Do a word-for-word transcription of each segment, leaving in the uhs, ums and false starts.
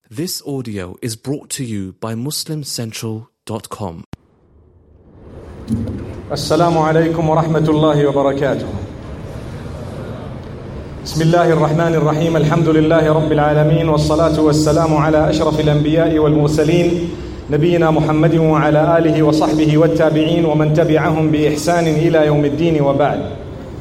This audio is brought to you by muslim central dot com. Assalamu alaikum wa rahmatullahi wa barakatuh. Bismillahir Rahmanir Rahim. Alhamdulillahi Rabbil Alameen. Wassalatu wassalamu ala ashrafil anbiya'i wal mursaleen. Nabiyyina Muhammadin wa ala alihi wa sahbihi wa tabi'een wa man tabi'ahum bi ihsanin ila yawmiddin wa ba'd.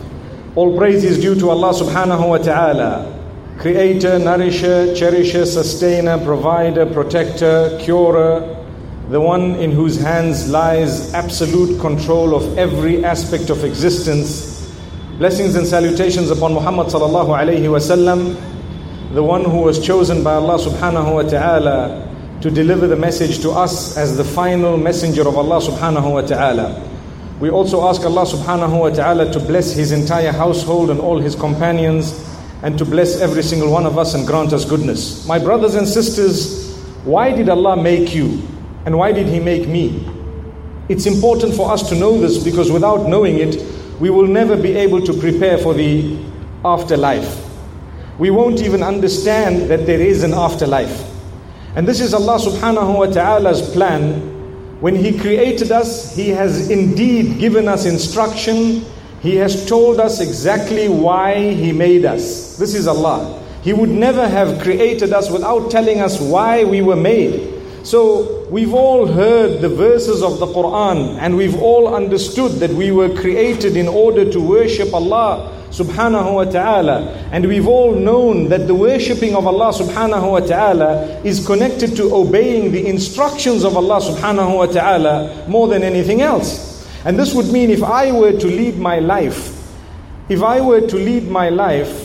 All praise is due to Allah subhanahu wa ta'ala, Creator, Nourisher, Cherisher, Sustainer, Provider, Protector, Curer, the one in whose hands lies absolute control of every aspect of existence. Blessings and salutations upon Muhammad sallallahu alayhi wasallam, the one who was chosen by Allah subhanahu wa ta'ala to deliver the message to us as the final messenger of Allah subhanahu wa ta'ala. We also ask Allah subhanahu wa ta'ala to bless his entire household and all his companions, and to bless every single one of us and grant us goodness. My brothers and sisters, why did Allah make you? And why did He make me? It's important for us to know this, because without knowing it, we will never be able to prepare for the afterlife. We won't even understand that there is an afterlife. And this is Allah subhanahu wa ta'ala's plan. When He created us, He has indeed given us instruction. He has told us exactly why He made us. This is Allah. He would never have created us without telling us why we were made. So we've all heard the verses of the Quran, and we've all understood that we were created in order to worship Allah subhanahu wa ta'ala. And we've all known that the worshipping of Allah subhanahu wa ta'ala is connected to obeying the instructions of Allah subhanahu wa ta'ala more than anything else. And this would mean if I were to lead my life, if I were to lead my life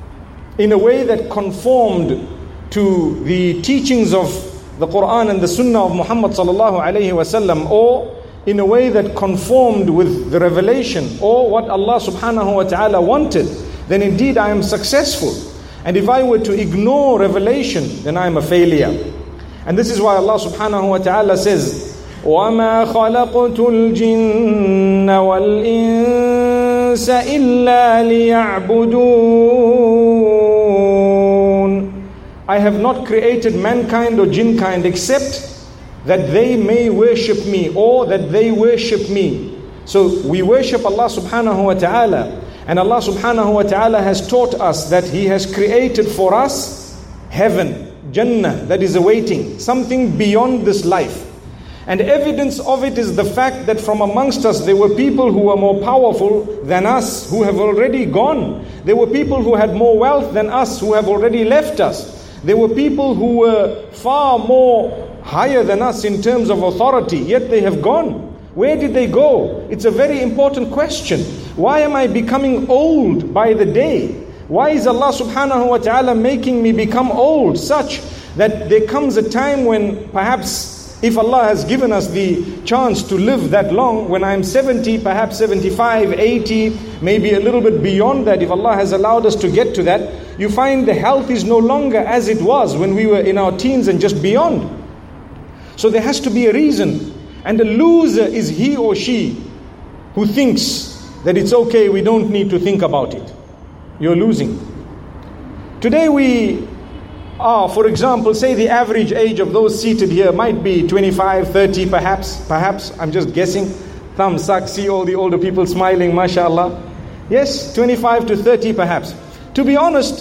in a way that conformed to the teachings of the Quran and the Sunnah of Muhammad sallallahu alayhi wasallam, or in a way that conformed with the revelation or what Allah subhanahu wa ta'ala wanted, then indeed I am successful. And if I were to ignore revelation, then I am a failure. And this is why Allah subhanahu wa ta'ala says, وَمَا خَلَقْتُ الْجِنَّ وَالْإِنسَ إِلَّا لِيَعْبُدُونَ. I have not created mankind or jinkind except that they may worship me, or that they worship me. So we worship Allah subhanahu wa ta'ala, and Allah subhanahu wa ta'ala has taught us that He has created for us heaven, Jannah, that is awaiting, something beyond this life. And evidence of it is the fact that from amongst us there were people who were more powerful than us, who have already gone. There were people who had more wealth than us, who have already left us. There were people who were far more higher than us in terms of authority, yet they have gone. Where did they go? It's a very important question. Why am I becoming old by the day? Why is Allah subhanahu wa ta'ala making me become old, such that there comes a time when perhaps, if Allah has given us the chance to live that long, when I'm seventy, perhaps seventy-five, eighty, maybe a little bit beyond that, if Allah has allowed us to get to that, you find the health is no longer as it was when we were in our teens and just beyond. So there has to be a reason. And a loser is he or she who thinks that it's okay, we don't need to think about it. You're losing. Today we are, for example, say the average age of those seated here might be twenty-five, thirty perhaps, perhaps, I'm just guessing. Thumbs up, see all the older people smiling, mashallah. Yes, twenty-five to thirty perhaps. To be honest,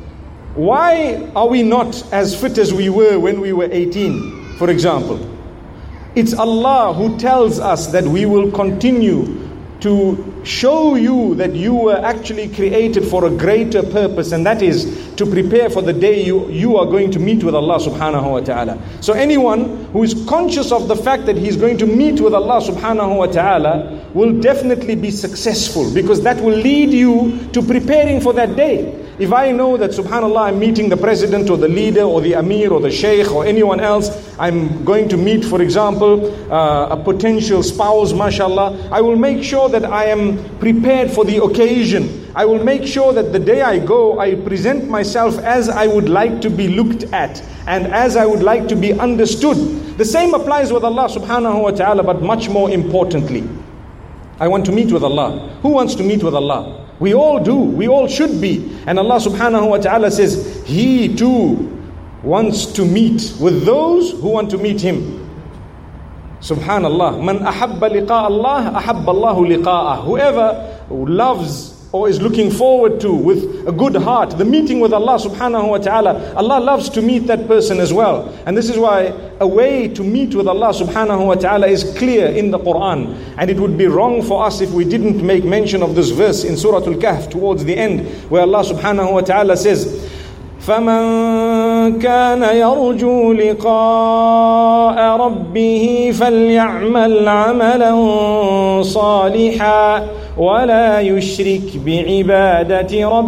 why are we not as fit as we were when we were eighteen, for example? It's Allah who tells us that we will continue to show you that you were actually created for a greater purpose, and that is to prepare for the day you, you are going to meet with Allah subhanahu wa ta'ala. So anyone who is conscious of the fact that he's going to meet with Allah subhanahu wa ta'ala will definitely be successful, because that will lead you to preparing for that day. If I know that, subhanallah, I'm meeting the president or the leader or the amir or the sheikh or anyone else, I'm going to meet, for example, uh, a potential spouse, mashallah, I will make sure that I am prepared for the occasion. I will make sure that the day I go, I present myself as I would like to be looked at and as I would like to be understood. The same applies with Allah subhanahu wa ta'ala, but much more importantly, I want to meet with Allah. Who wants to meet with Allah? We all do. We all should be. And Allah subhanahu wa ta'ala says, He too wants to meet with those who want to meet him. Subhanallah. Man ahabba liqa Allah, ahabba Allahu liqa'ah. Whoever loves or is looking forward to with a good heart the meeting with Allah subhanahu wa ta'ala, Allah loves to meet that person as well. And this is why a way to meet with Allah subhanahu wa ta'ala is clear in the Quran. And it would be wrong for us if we didn't make mention of this verse in Surah Al-Kahf towards the end, where Allah subhanahu wa ta'ala says, فَمَنْ كَانَ يَرْجُو لِقَاءَ رَبِّهِ فَلْيَعْمَلْ عَمَلًا صَالِحًا وَلَا يُشْرِكْ بِعِبَادَةِ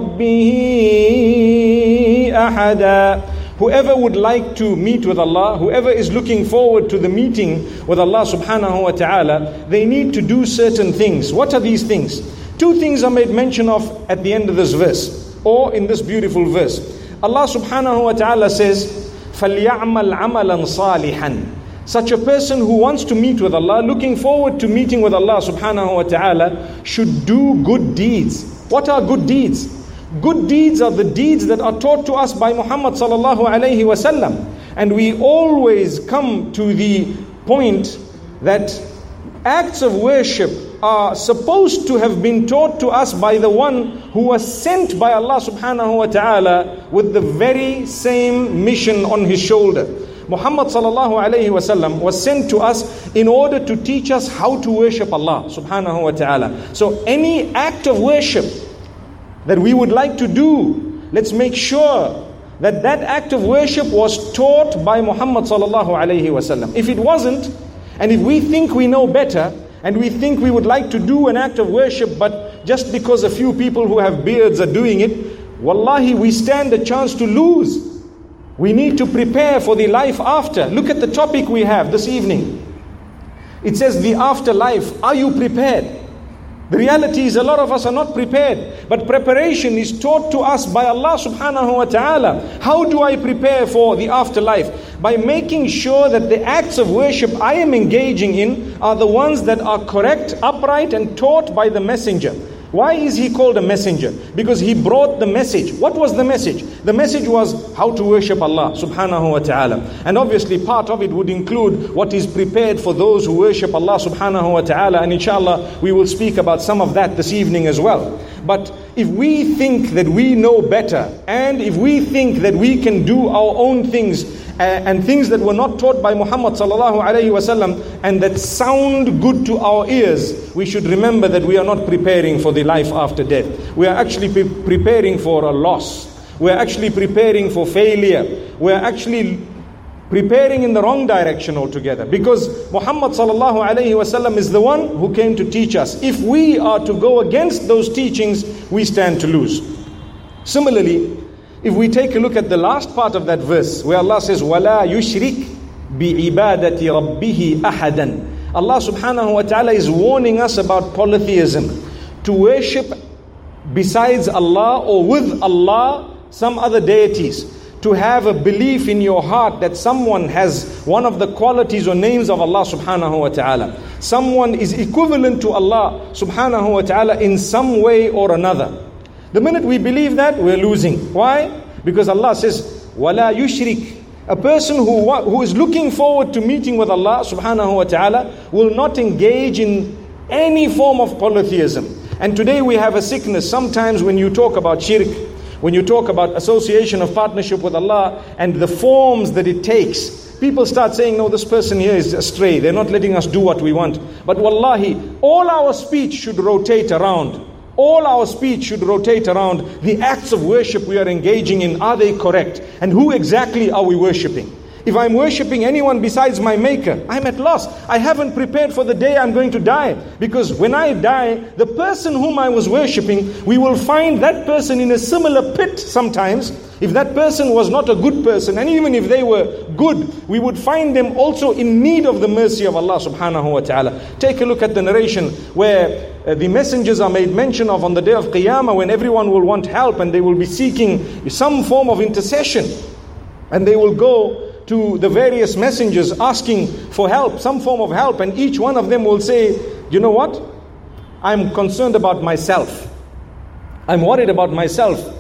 رَبِّهِ أَحَدًا. Whoever would like to meet with Allah, whoever is looking forward to the meeting with Allah subhanahu wa ta'ala, they need to do certain things. What are these things? Two things are made mention of at the end of this verse, or in this beautiful verse. Allah subhanahu wa ta'ala says, فَلْيَعْمَلْ عَمَلًا صَالِحًا. Such a person who wants to meet with Allah, looking forward to meeting with Allah subhanahu wa ta'ala, should do good deeds. What are good deeds? Good deeds are the deeds that are taught to us by Muhammad sallallahu alayhi wasallam. And we always come to the point that acts of worship are supposed to have been taught to us by the one who was sent by Allah subhanahu wa ta'ala with the very same mission on his shoulder. Muhammad sallallahu alayhi wasallam was sent to us in order to teach us how to worship Allah subhanahu wa ta'ala. So any act of worship that we would like to do, let's make sure that that act of worship was taught by Muhammad sallallahu alayhi wasallam. If it wasn't, and if we think we know better, and we think we would like to do an act of worship, but just because a few people who have beards are doing it, wallahi, we stand a chance to lose. We need to prepare for the life after. Look at the topic we have this evening. It says the afterlife. Are you prepared? The reality is a lot of us are not prepared. But preparation is taught to us by Allah subhanahu wa ta'ala. How do I prepare for the afterlife? By making sure that the acts of worship I am engaging in are the ones that are correct, upright and taught by the messenger. Why is he called a messenger? Because he brought the message. What was the message? The message was how to worship Allah subhanahu wa ta'ala. And obviously part of it would include what is prepared for those who worship Allah subhanahu wa ta'ala. And inshallah we will speak about some of that this evening as well. But if we think that we know better, and if we think that we can do our own things, uh, and things that were not taught by Muhammad sallallahu alayhi wasallam, and that sound good to our ears, we should remember that we are not preparing for the life after death. We are actually pre- preparing for a loss. We are actually preparing for failure. We are actually preparing in the wrong direction altogether, because Muhammad sallallahu alayhi wasallam is the one who came to teach us. If we are to go against those teachings, we stand to lose. Similarly, if we take a look at the last part of that verse, where Allah says, وَلَا يُشْرِكْ بِعِبَادَةِ رَبِّهِ أَحَدًا. Allah subhanahu wa ta'ala is warning us about polytheism, to worship besides Allah or with Allah some other deities. To have a belief in your heart that someone has one of the qualities or names of Allah subhanahu wa ta'ala. Someone is equivalent to Allah subhanahu wa ta'ala in some way or another. The minute we believe that, we're losing. Why? Because Allah says, وَلَا يُشْرِكْ. A person who, who is looking forward to meeting with Allah subhanahu wa ta'ala will not engage in any form of polytheism. And today we have a sickness. Sometimes when you talk about shirk, when you talk about association of partnership with Allah and the forms that it takes, people start saying, no, this person here is astray. They're not letting us do what we want. But wallahi, all our speech should rotate around. All our speech should rotate around the acts of worship we are engaging in. Are they correct? And who exactly are we worshipping? If I'm worshipping anyone besides my maker, I'm at loss. I haven't prepared for the day I'm going to die. Because when I die, the person whom I was worshipping, we will find that person in a similar pit sometimes. If that person was not a good person, and even if they were good, we would find them also in need of the mercy of Allah subhanahu wa ta'ala. Take a look at the narration where uh, the messengers are made mention of on the day of Qiyamah, when everyone will want help and they will be seeking some form of intercession. And they will go to the various messengers asking for help, some form of help, and each one of them will say, you know what? I'm concerned about myself. I'm worried about myself.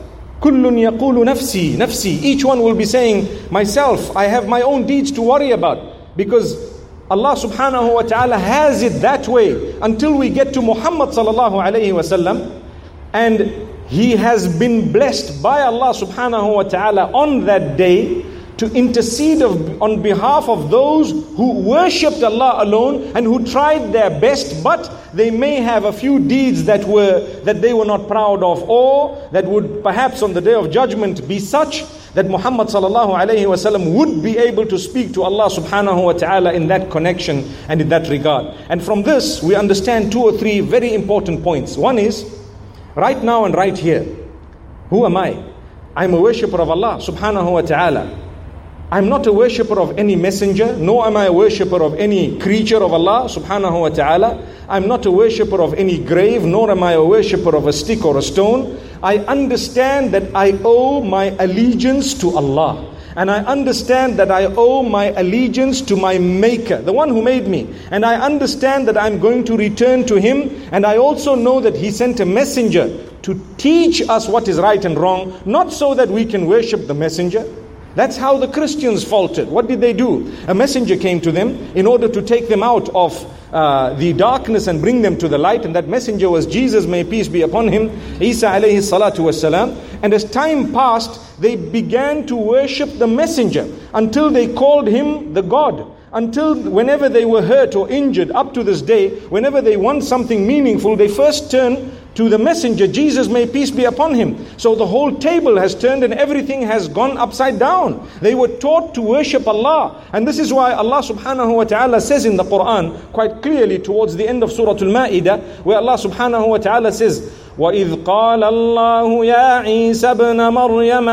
كُلٌّ يَقُولُ نَفْسِي نَفْسِي. Each one will be saying, myself, I have my own deeds to worry about. Because Allah subhanahu wa ta'ala has it that way until we get to Muhammad sallallahu alayhi wa sallam. And he has been blessed by Allah subhanahu wa ta'ala on that day to intercede of, on behalf of those who worshipped Allah alone and who tried their best, but they may have a few deeds that were that they were not proud of, or that would perhaps on the day of judgment be such that Muhammad sallallahu alayhi wa sallam would be able to speak to Allah subhanahu wa ta'ala in that connection and in that regard. And from this we understand two or three very important points. One is, right now and right here, who am I? I'm a worshipper of Allah subhanahu wa ta'ala. I'm not a worshipper of any messenger, nor am I a worshipper of any creature of Allah subhanahu wa ta'ala. I'm not a worshipper of any grave, nor am I a worshipper of a stick or a stone. I understand that I owe my allegiance to Allah. And I understand that I owe my allegiance to my Maker, the one who made me. And I understand that I'm going to return to Him. And I also know that He sent a messenger to teach us what is right and wrong, not so that we can worship the messenger. That's how the Christians faltered. What did they do? A messenger came to them in order to take them out of uh, the darkness and bring them to the light. And that messenger was Jesus, may peace be upon him, Isa alayhi salatu wassalam. And as time passed, they began to worship the messenger until they called him the God. Until whenever they were hurt or injured, up to this day, whenever they want something meaningful, they first turn to the messenger, Jesus, may peace be upon him. So the whole table has turned and everything has gone upside down. They were taught to worship Allah. And this is why Allah subhanahu wa ta'ala says in the Quran, quite clearly towards the end of Surah Al-Ma'idah, where Allah subhanahu wa ta'ala says, وَإِذْ قَالَ اللَّهُ يَا عِيسَى ابْنَ مَرْيَمَ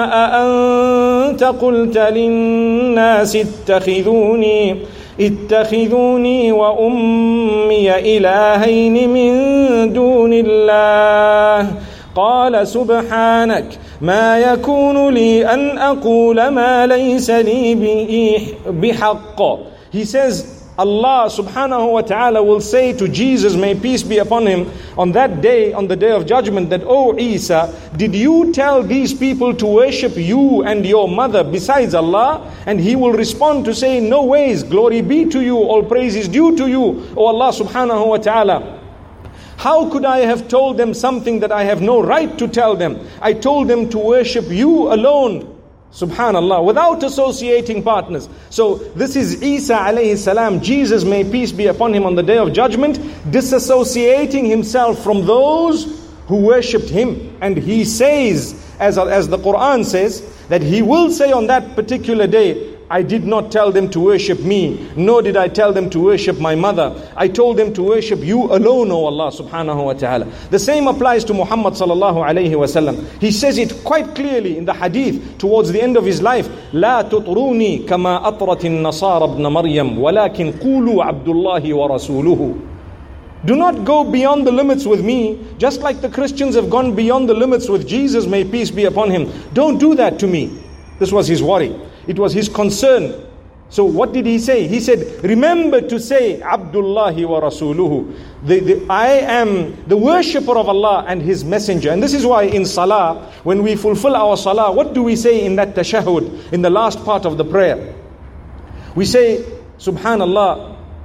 أَأَنْتَ قُلْتَ لِلنَّاسِ اتَّخِذُونِي اتخذوني وأمي إلهين من دون الله قال سبحانك ما يكون لي أن أقول ما ليس لي بحق. He says, Allah subhanahu wa ta'ala will say to Jesus, may peace be upon him, on that day, on the day of judgment, that, O Isa, did you tell these people to worship you and your mother besides Allah? And he will respond to say, no ways, glory be to you, all praise is due to you, O Allah subhanahu wa ta'ala. How could I have told them something that I have no right to tell them? I told them to worship you alone, subhanallah, without associating partners. So this is Isa alayhi salam, Jesus, may peace be upon him, on the day of judgment, disassociating himself from those who worshipped him. And he says, as, as the Quran says, that he will say on that particular day, I did not tell them to worship me, nor did I tell them to worship my mother. I told them to worship you alone, O Allah subhanahu wa ta'ala. The same applies to Muhammad sallallahu alayhi wa sallam. He says it quite clearly in the hadith towards the end of his life. لا تطروني كما أطرت النصارى ابن مريم ولكن قولوا عبد الله ورسوله. Do not go beyond the limits with me, just like the Christians have gone beyond the limits with Jesus, may peace be upon him. Don't do that to me. This was his worry. It was his concern. So what did he say? He said, remember to say, Abdullahi wa Rasuluhu. The, the, I am the worshipper of Allah and His messenger. And this is why in Salah, when we fulfill our Salah, what do we say in that tashahud, in the last part of the prayer? We say, Subhanallah,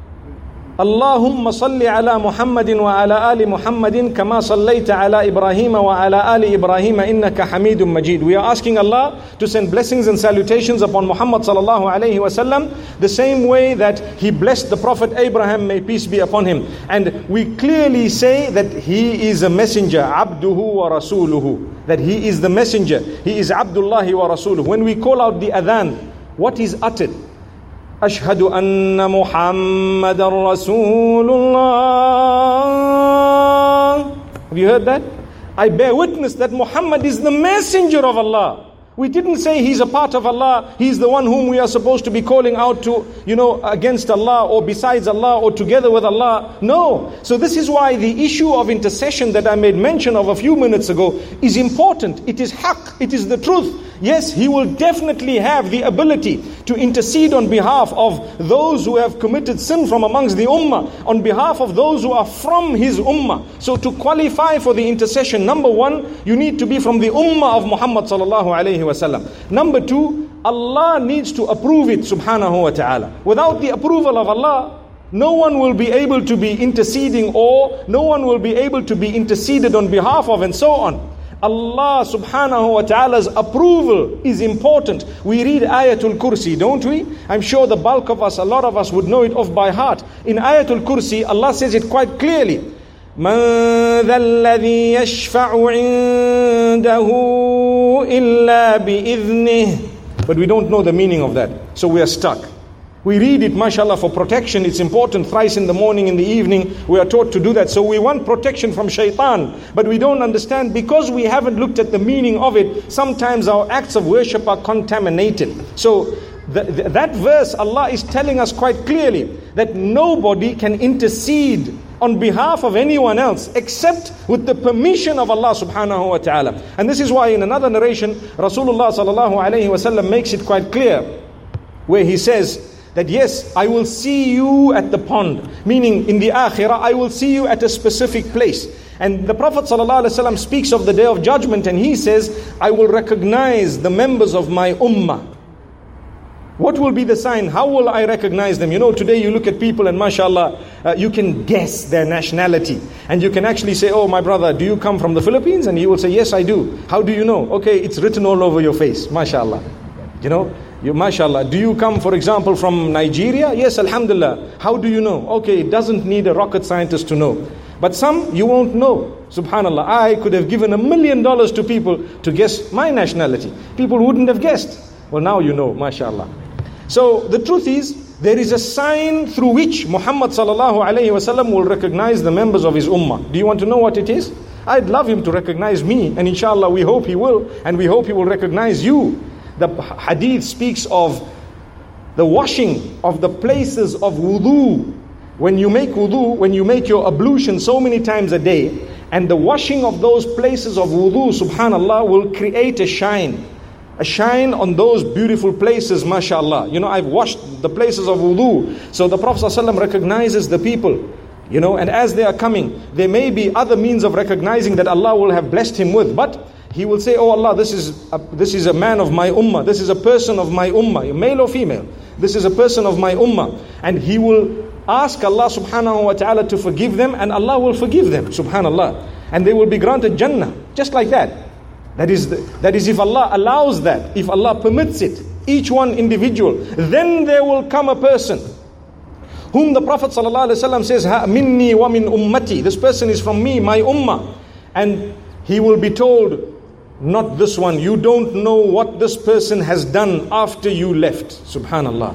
اللهم صل على محمد وعلى آل محمد كما صليت على إبراهيم وعلى آل إبراهيم إنك حميد مجيد. We are asking Allah to send blessings and salutations upon Muhammad sallallahu alayhi wa sallam, the same way that He blessed the Prophet Abraham, may peace be upon him. And we clearly say that he is a messenger, abduhu wa rasuluhu, that he is the messenger, he is Abdullahi wa Rasuluhu. When we call out the adhan, what is uttered? أشهد أن محمد رسول الله. Have you heard that? I bear witness that Muhammad is the messenger of Allah. We didn't say he's a part of Allah, he's the one whom we are supposed to be calling out to, you know, against Allah or besides Allah or together with Allah. No. So this is why the issue of intercession that I made mention of a few minutes ago is important. It is haqq, it is the truth. Yes, He will definitely have the ability to intercede on behalf of those who have committed sin from amongst the ummah, on behalf of those who are from His ummah. So to qualify for the intercession, number one, you need to be from the ummah of Muhammad sallallahu alayhi wasallam. Number two, Allah needs to approve it, subhanahu wa ta'ala. Without the approval of Allah, no one will be able to be interceding, or no one will be able to be interceded on behalf of, and so on. Allah subhanahu wa ta'ala's approval is important. We read Ayatul Kursi, don't we? I'm sure the bulk of us, a lot of us would know it off by heart. In Ayatul Kursi, Allah says it quite clearly. مَنْ ذَا الَّذِي يَشْفَعُ عِنْدَهُ إِلَّا بِإِذْنِهِ. But we don't know the meaning of that, so we are stuck. We read it, mashallah, for protection. It's important. Thrice in the morning, in the evening, we are taught to do that. So we want protection from shaitan. But we don't understand, because we haven't looked at the meaning of it, sometimes our acts of worship are contaminated. So the, the, that verse, Allah is telling us quite clearly that nobody can intercede on behalf of anyone else except with the permission of Allah subhanahu wa ta'ala. And this is why in another narration, Rasulullah sallallahu alayhi wa sallam makes it quite clear, where he says that yes, I will see you at the pond, meaning in the akhirah, I will see you at a specific place. And the Prophet ﷺ speaks of the day of judgment, and he says, I will recognize the members of my ummah. What will be the sign? How will I recognize them? You know, today you look at people and mashallah, uh, you can guess their nationality. And you can actually say, oh my brother, do you come from the Philippines? And he will say, yes, I do. How do you know? Okay, it's written all over your face, mashallah. You know, you, mashallah. Do you come, for example, from Nigeria? Yes, alhamdulillah. How do you know? Okay, it doesn't need a rocket scientist to know. But some, you won't know. Subhanallah. I could have given a million dollars to people to guess my nationality. People wouldn't have guessed. Well, now you know, mashallah. So the truth is, there is a sign through which Muhammad sallallahu alayhi wa sallam will recognize the members of his ummah. Do you want to know what it is? I'd love him to recognize me, and inshallah we hope he will, and we hope he will recognize you. The hadith speaks of the washing of the places of wudu. When you make wudu, when you make your ablution so many times a day, and the washing of those places of wudu, subhanallah, will create a shine. A shine on those beautiful places, mashallah. You know, I've washed the places of wudu. So the Prophet ﷺ recognizes the people. You know, and as they are coming, there may be other means of recognizing that Allah will have blessed him with. But he will say, oh Allah, this is a, this is a man of my ummah. This is a person of my ummah, male or female. This is a person of my ummah. And he will ask Allah subhanahu wa ta'ala to forgive them, and Allah will forgive them, subhanallah. And they will be granted Jannah, just like that. That is, the, that is if Allah allows that, if Allah permits it, each one individual. Then there will come a person whom the Prophet ﷺ says, ha minni wa min ummati. This person is from me, my ummah. And he will be told, not this one. You don't know what this person has done after you left. Subhanallah.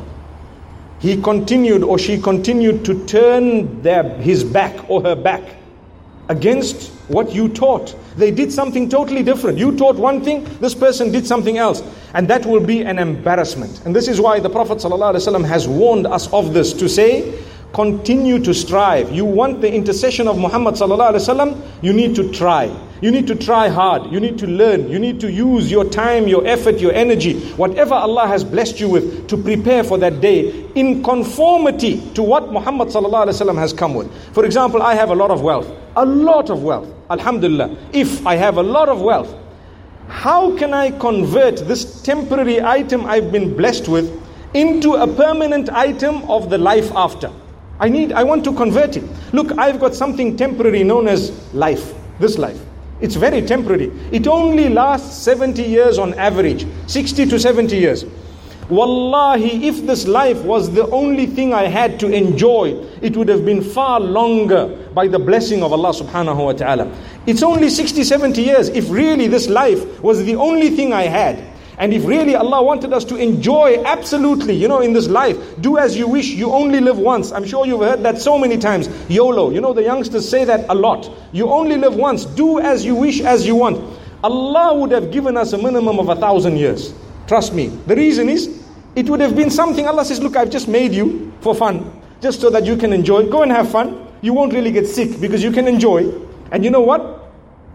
He continued, or she continued to turn their, his back or her back against what you taught. They did something totally different. You taught one thing, this person did something else. And that will be an embarrassment. And this is why the Prophet ﷺ has warned us of this, to say, continue to strive. You want the intercession of Muhammad ﷺ, you need to try. You need to try hard. You need to learn. You need to use your time, your effort, your energy, whatever Allah has blessed you with, to prepare for that day in conformity to what Muhammad ﷺ has come with. For example, I have a lot of wealth. A lot of wealth. Alhamdulillah. If I have a lot of wealth, how can I convert this temporary item I've been blessed with into a permanent item of the life after? I need, I want to convert it. Look, I've got something temporary known as life. This life. It's very temporary. It only lasts seventy years on average. sixty to seventy years. Wallahi, if this life was the only thing I had to enjoy, it would have been far longer by the blessing of Allah subhanahu wa ta'ala. It's only sixty, seventy years. If really this life was the only thing I had, and if really Allah wanted us to enjoy absolutely, you know, in this life, do as you wish, you only live once. I'm sure you've heard that so many times. YOLO, you know, the youngsters say that a lot. You only live once, do as you wish, as you want. Allah would have given us a minimum of a thousand years. Trust me. The reason is, it would have been something, Allah says, look, I've just made you for fun, just so that you can enjoy. Go and have fun. You won't really get sick because you can enjoy. And you know what?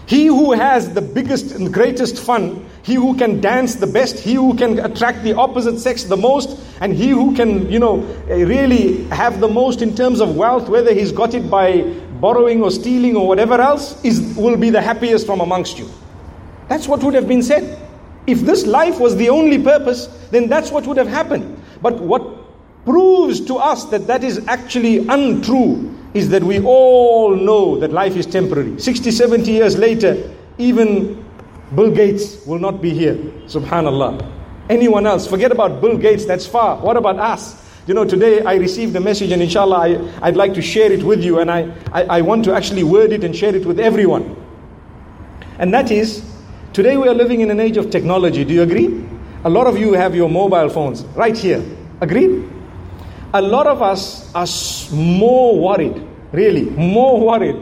He who has the biggest and greatest fun, he who can dance the best, he who can attract the opposite sex the most, and he who can, you know, really have the most in terms of wealth, whether he's got it by borrowing or stealing or whatever else, is will be the happiest from amongst you. That's what would have been said. If this life was the only purpose, then that's what would have happened. But what proves to us that that is actually untrue is that we all know that life is temporary. sixty, seventy years later, even Bill Gates will not be here. Subhanallah. Anyone else, forget about Bill Gates, that's far. What about us? You know, today I received a message, and inshallah I, I'd like to share it with you, and I, I, I want to actually word it and share it with everyone. And that is, today we are living in an age of technology. Do you agree? A lot of you have your mobile phones right here. Agreed? A lot of us are more worried, really, more worried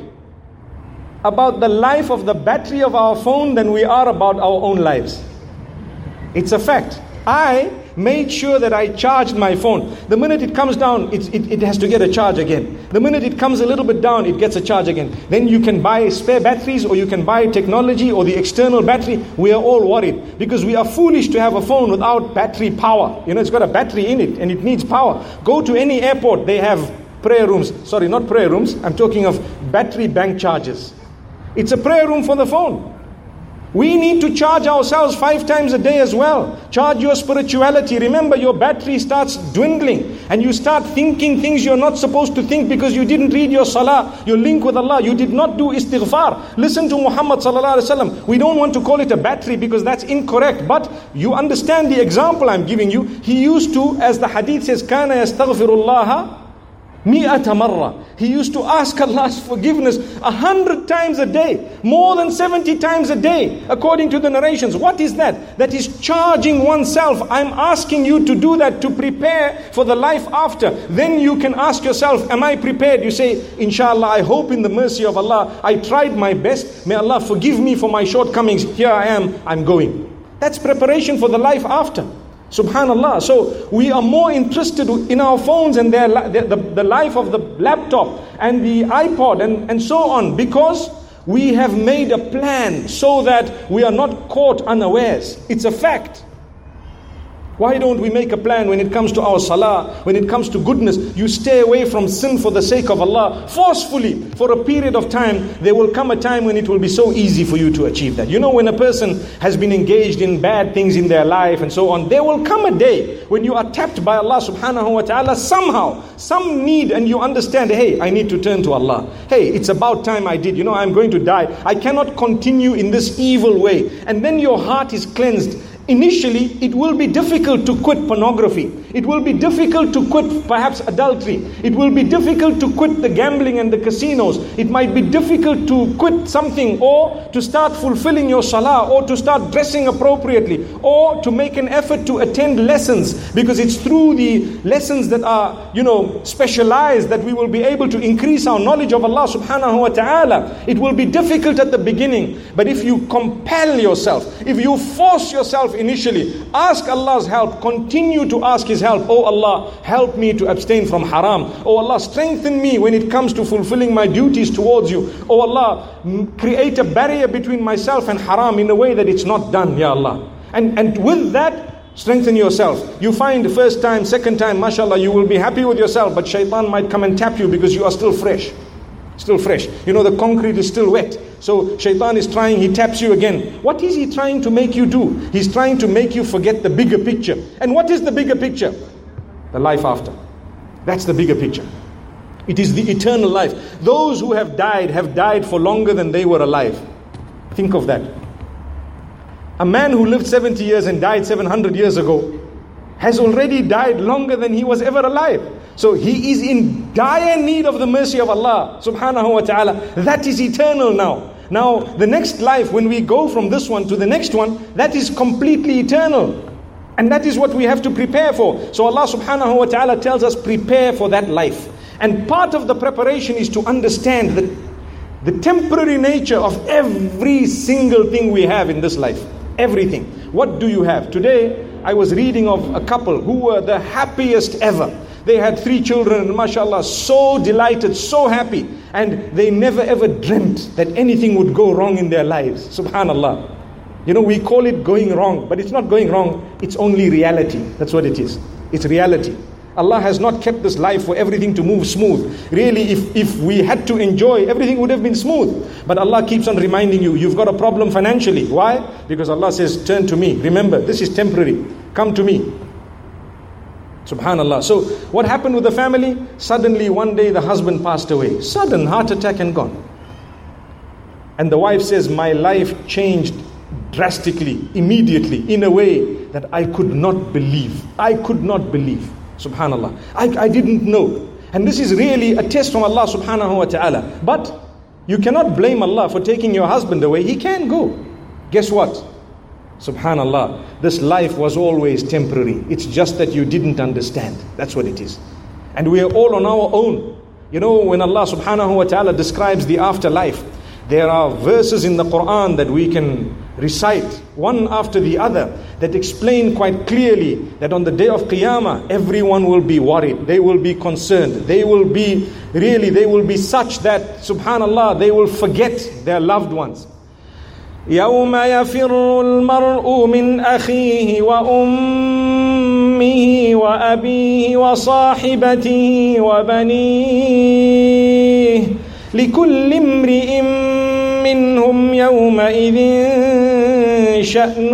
about the life of the battery of our phone than we are about our own lives. It's a fact. I made sure that I charged my phone. The minute it comes down, it, it, it has to get a charge again. The minute it comes a little bit down, it gets a charge again. Then you can buy spare batteries, or you can buy technology or the external battery. We are all worried because we are foolish to have a phone without battery power. You know, it's got a battery in it and it needs power. Go to any airport, they have prayer rooms. Sorry, not prayer rooms. I'm talking of battery bank chargers. It's a prayer room for the phone. We need to charge ourselves five times a day as well. Charge your spirituality. Remember, your battery starts dwindling and you start thinking things you're not supposed to think because you didn't read your salah, your link with Allah. You did not do istighfar. Listen to Muhammad sallallahu alaihi wasallam. We don't want to call it a battery because that's incorrect. But you understand the example I'm giving you. He used to, as the hadith says, كَانَ يَسْتَغْفِرُ اللَّهَ مِئَةَ مَرَّةٍ. He used to ask Allah's forgiveness a hundred times a day, more than seventy times a day, according to the narrations. What is that? That is charging oneself. I'm asking you to do that to prepare for the life after. Then you can ask yourself, am I prepared? You say, inshallah, I hope in the mercy of Allah, I tried my best. May Allah forgive me for my shortcomings. Here I am, I'm going. That's preparation for the life after. Subhanallah. So we are more interested in our phones and their the, the, the life of the laptop and the iPod and, and so on, because we have made a plan so that we are not caught unawares. It's a fact. Why don't we make a plan when it comes to our salah, when it comes to goodness? You stay away from sin for the sake of Allah, forcefully, for a period of time. There will come a time when it will be so easy for you to achieve that. You know, when a person has been engaged in bad things in their life and so on, there will come a day when you are tapped by Allah subhanahu wa ta'ala somehow, some need, and you understand, hey, I need to turn to Allah. Hey, it's about time I did. You know, I'm going to die. I cannot continue in this evil way. And then your heart is cleansed. Initially, it will be difficult to quit pornography. It will be difficult to quit perhaps adultery. It will be difficult to quit the gambling and the casinos. It might be difficult to quit something, or to start fulfilling your salah, or to start dressing appropriately, or to make an effort to attend lessons, because it's through the lessons that are, you know, specialized that we will be able to increase our knowledge of Allah subhanahu wa ta'ala. It will be difficult at the beginning, but if you compel yourself, if you force yourself initially, ask Allah's help, continue to ask His help. Oh Allah, help me to abstain from haram. Oh Allah, strengthen me when it comes to fulfilling my duties towards you. Oh Allah, create a barrier between myself and haram in a way that it's not done, Ya Allah. And, and with that, strengthen yourself. You find the first time, second time, mashallah, you will be happy with yourself, but shaitan might come and tap you because you are still fresh. Still fresh. You know, the concrete is still wet. So shaitan is trying, he taps you again. What is he trying to make you do? He's trying to make you forget the bigger picture. And what is the bigger picture? The life after. That's the bigger picture. It is the eternal life. Those who have died have died for longer than they were alive. Think of that. A man who lived seventy years and died seven hundred years ago has already died longer than he was ever alive. So he is in dire need of the mercy of Allah subhanahu wa ta'ala. That is eternal now. Now the next life, when we go from this one to the next one, that is completely eternal. And that is what we have to prepare for. So Allah subhanahu wa ta'ala tells us, prepare for that life. And part of the preparation is to understand the, the temporary nature of every single thing we have in this life. Everything. What do you have? Today, I was reading of a couple who were the happiest ever. They had three children, and mashallah, so delighted, so happy. And they never ever dreamt that anything would go wrong in their lives. Subhanallah. You know, we call it going wrong, but it's not going wrong. It's only reality. That's what it is. It's reality. Allah has not kept this life for everything to move smooth. Really, if, if we had to enjoy, everything would have been smooth. But Allah keeps on reminding you, you've got a problem financially. Why? Because Allah says, turn to me. Remember, this is temporary. Come to me. Subhanallah. So, what happened with the family? Suddenly, one day, the husband passed away. Sudden heart attack and gone. And the wife says, my life changed drastically, immediately, in a way that I could not believe. I could not believe. Subhanallah. I, I didn't know. And this is really a test from Allah subhanahu wa ta'ala. But you cannot blame Allah for taking your husband away. He can go. Guess what? Subhanallah. This life was always temporary. It's just that you didn't understand. That's what it is. And we are all on our own. You know, when Allah subhanahu wa ta'ala describes the afterlife, there are verses in the Quran that we can recite one after the other that explain quite clearly that on the day of Qiyamah, everyone will be worried, they will be concerned, they will be really, they will be such that, subhanallah, they will forget their loved ones. يَوْمَ يَفِرُّ الْمَرْءُ مِنْ أَخِيهِ وَأُمِّهِ وَأَبِيهِ وَصَاحِبَتِهِ وَبَنِيهِ لِكُلِّ امْرِئٍ مِّنْهُمْ يَوْمَئِذٍ شَأْنٌ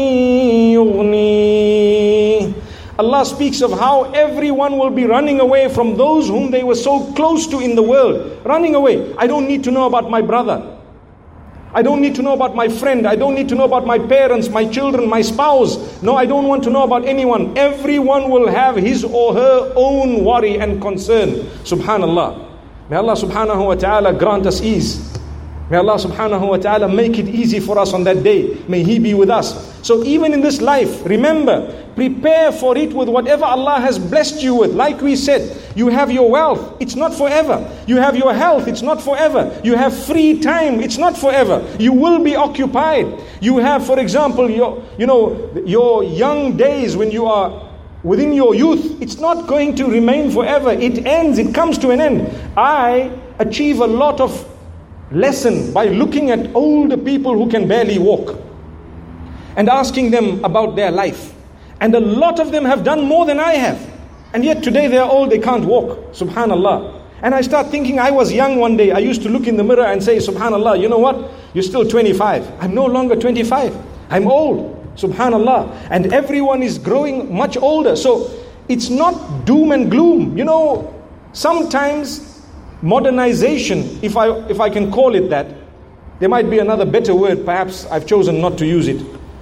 يُغْنِيهِ. Allah speaks of how everyone will be running away from those whom they were so close to in the world. Running away. I don't need to know about my brother. I don't need to know about my friend. I don't need to know about my parents, my children, my spouse. No, I don't want to know about anyone. Everyone will have his or her own worry and concern. Subhanallah. May Allah subhanahu wa ta'ala grant us ease. May Allah subhanahu wa ta'ala make it easy for us on that day. May He be with us. So even in this life, remember, prepare for it with whatever Allah has blessed you with. Like we said, you have your wealth, it's not forever. You have your health, it's not forever. You have free time, it's not forever. You will be occupied. You have, for example, your, you know, your young days when you are within your youth, it's not going to remain forever. It ends, it comes to an end. I achieve a lot of lesson by looking at older people who can barely walk and asking them about their life. And a lot of them have done more than I have. And yet today they are old, they can't walk. Subhanallah. And I start thinking, I was young one day. I used to look in the mirror and say, Subhanallah, you know what? You're still twenty-five. I'm no longer twenty-five. I'm old. Subhanallah. And everyone is growing much older. So it's not doom and gloom. You know, sometimes modernization, if I if I can call it that, there might be another better word, perhaps I've chosen not to use it,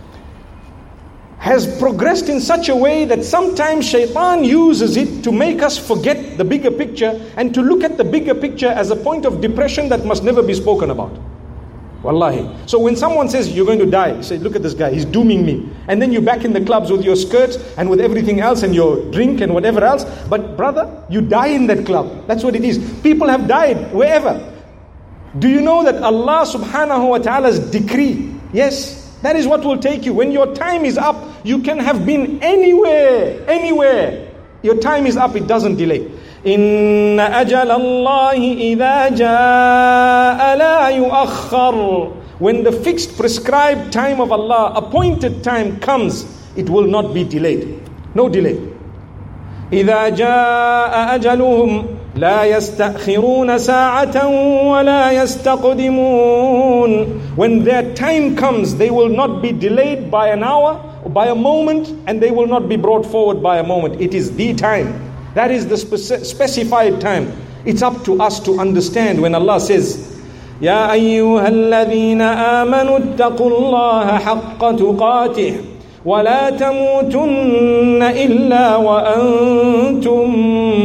has progressed in such a way that sometimes shaitan uses it to make us forget the bigger picture and to look at the bigger picture as a point of depression that must never be spoken about. Wallahi. So when someone says you're going to die, you say, look at this guy, he's dooming me. And then you're back in the clubs with your skirts and with everything else and your drink and whatever else. But brother, you die in that club. That's what it is. People have died wherever. Do you know that Allah subhanahu wa ta'ala's decree, yes, that is what will take you. When your time is up, you can have been anywhere, anywhere. Your time is up, it doesn't delay. إِنَّ أَجَلَ اللَّهِ إِذَا جَاءَ لَا يُؤَخَّرُ. When the fixed prescribed time of Allah, appointed time comes, it will not be delayed. No delay. إِذَا جَاءَ أَجَلُهُمْ لَا يَسْتَأْخِرُونَ سَاعَةً وَلَا يَسْتَقْدِمُونَ. When their time comes, they will not be delayed by an hour, or by a moment, and they will not be brought forward by a moment. It is the time. That is the speci- specified time. It's up to us to understand when Allah says, يَا أَيُّهَا الَّذِينَ آمَنُوا اتَّقُوا اللَّهَ حَقَّ تُقَاتِهِ وَلَا تَمُوتُنَّ إِلَّا وَأَنْتُمْ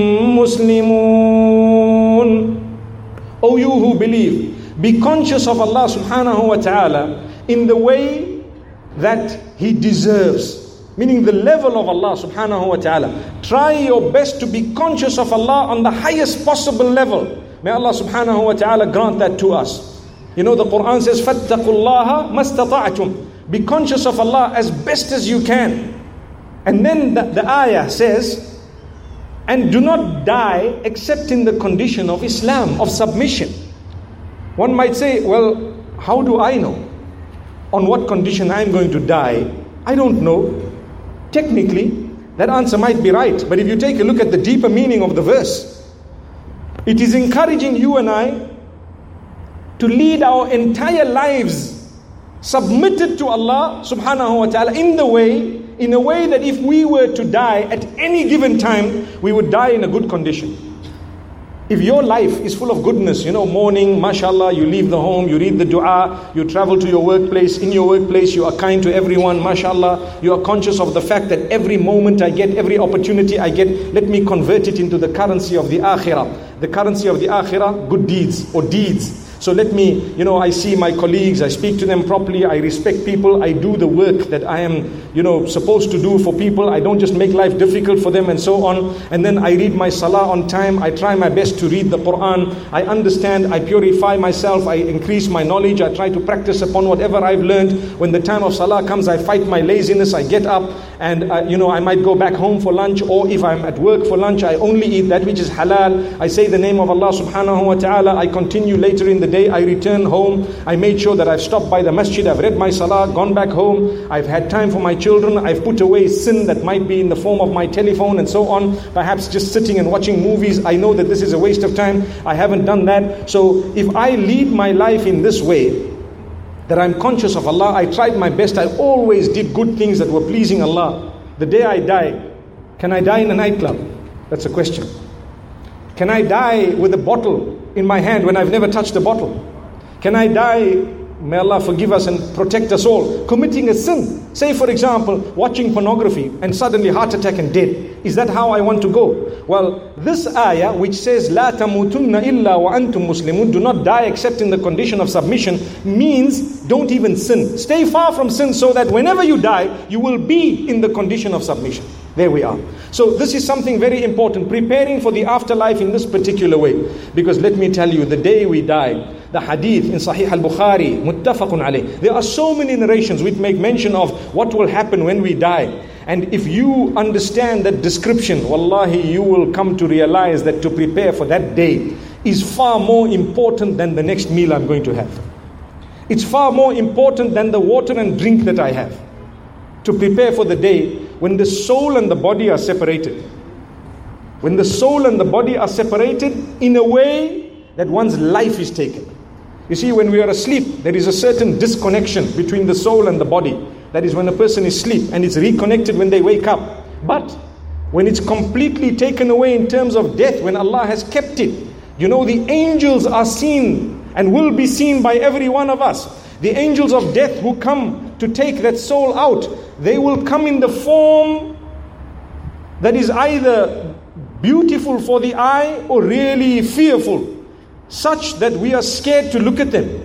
مُسْلِمُونَ. O you who believe, be conscious of Allah subhanahu wa ta'ala in the way that He deserves. Meaning the level of Allah subhanahu wa ta'ala. Try your best to be conscious of Allah on the highest possible level. May Allah subhanahu wa ta'ala grant that to us. You know, the Quran says, فَاتَّقُوا اللَّهَ مَا اسْتَطَعْتُمْ. Be conscious of Allah as best as you can. And then the, the ayah says, and do not die except in the condition of Islam, of submission. One might say, well, how do I know on what condition I'm going to die? I don't know. Technically, that answer might be right. But if you take a look at the deeper meaning of the verse, it is encouraging you and I to lead our entire lives submitted to Allah subhanahu wa ta'ala in the way, in a way that if we were to die at any given time, we would die in a good condition. If your life is full of goodness, you know, morning, mashallah, you leave the home, you read the dua, you travel to your workplace, in your workplace you are kind to everyone, mashallah, you are conscious of the fact that every moment I get, every opportunity I get, let me convert it into the currency of the akhirah. The currency of the akhirah, good deeds or deeds. So let me, you know, I see my colleagues, I speak to them properly, I respect people, I do the work that I am, you know, supposed to do for people. I don't just make life difficult for them and so on. And then I read my salah on time, I try my best to read the Quran, I understand, I purify myself, I increase my knowledge, I try to practice upon whatever I've learned. When the time of salah comes, I fight my laziness, I get up and, uh, you know, I might go back home for lunch, or if I'm at work for lunch, I only eat that which is halal. I say the name of Allah subhanahu wa ta'ala, I continue later in the day, I return home, I made sure that I've stopped by the masjid, I've read my salah, gone back home, I've had time for my children, I've put away sin that might be in the form of my telephone and so on, perhaps just sitting and watching movies. I know that this is a waste of time, I haven't done that. So if I lead my life in this way, that I'm conscious of Allah, I tried my best, I always did good things that were pleasing Allah. The day I die, can I die in a nightclub? That's a question. Can I die with a bottle in my hand when I've never touched a bottle? Can I die, may Allah forgive us and protect us all, committing a sin? Say for example, watching pornography and suddenly heart attack and dead. Is that how I want to go? Well, this ayah which says, لَا تَمُوتُنَّ إِلَّا وَأَنْتُمْ مُسْلِمُونَ, do not die except in the condition of submission, means don't even sin. Stay far from sin so that whenever you die, you will be in the condition of submission. There we are. So this is something very important, preparing for the afterlife in this particular way. Because let me tell you, the day we die, the hadith in Sahih al-Bukhari, muttafaqun alayh, there are so many narrations which make mention of what will happen when we die. And if you understand that description, wallahi, you will come to realize that to prepare for that day is far more important than the next meal I'm going to have. It's far more important than the water and drink that I have. To prepare for the day when the soul and the body are separated. When the soul and the body are separated in a way that one's life is taken. You see, when we are asleep, there is a certain disconnection between the soul and the body. That is when a person is asleep and it's reconnected when they wake up. But when it's completely taken away in terms of death, when Allah has kept it, you know, the angels are seen and will be seen by every one of us. The angels of death who come to take that soul out, they will come in the form that is either beautiful for the eye or really fearful, such that we are scared to look at them.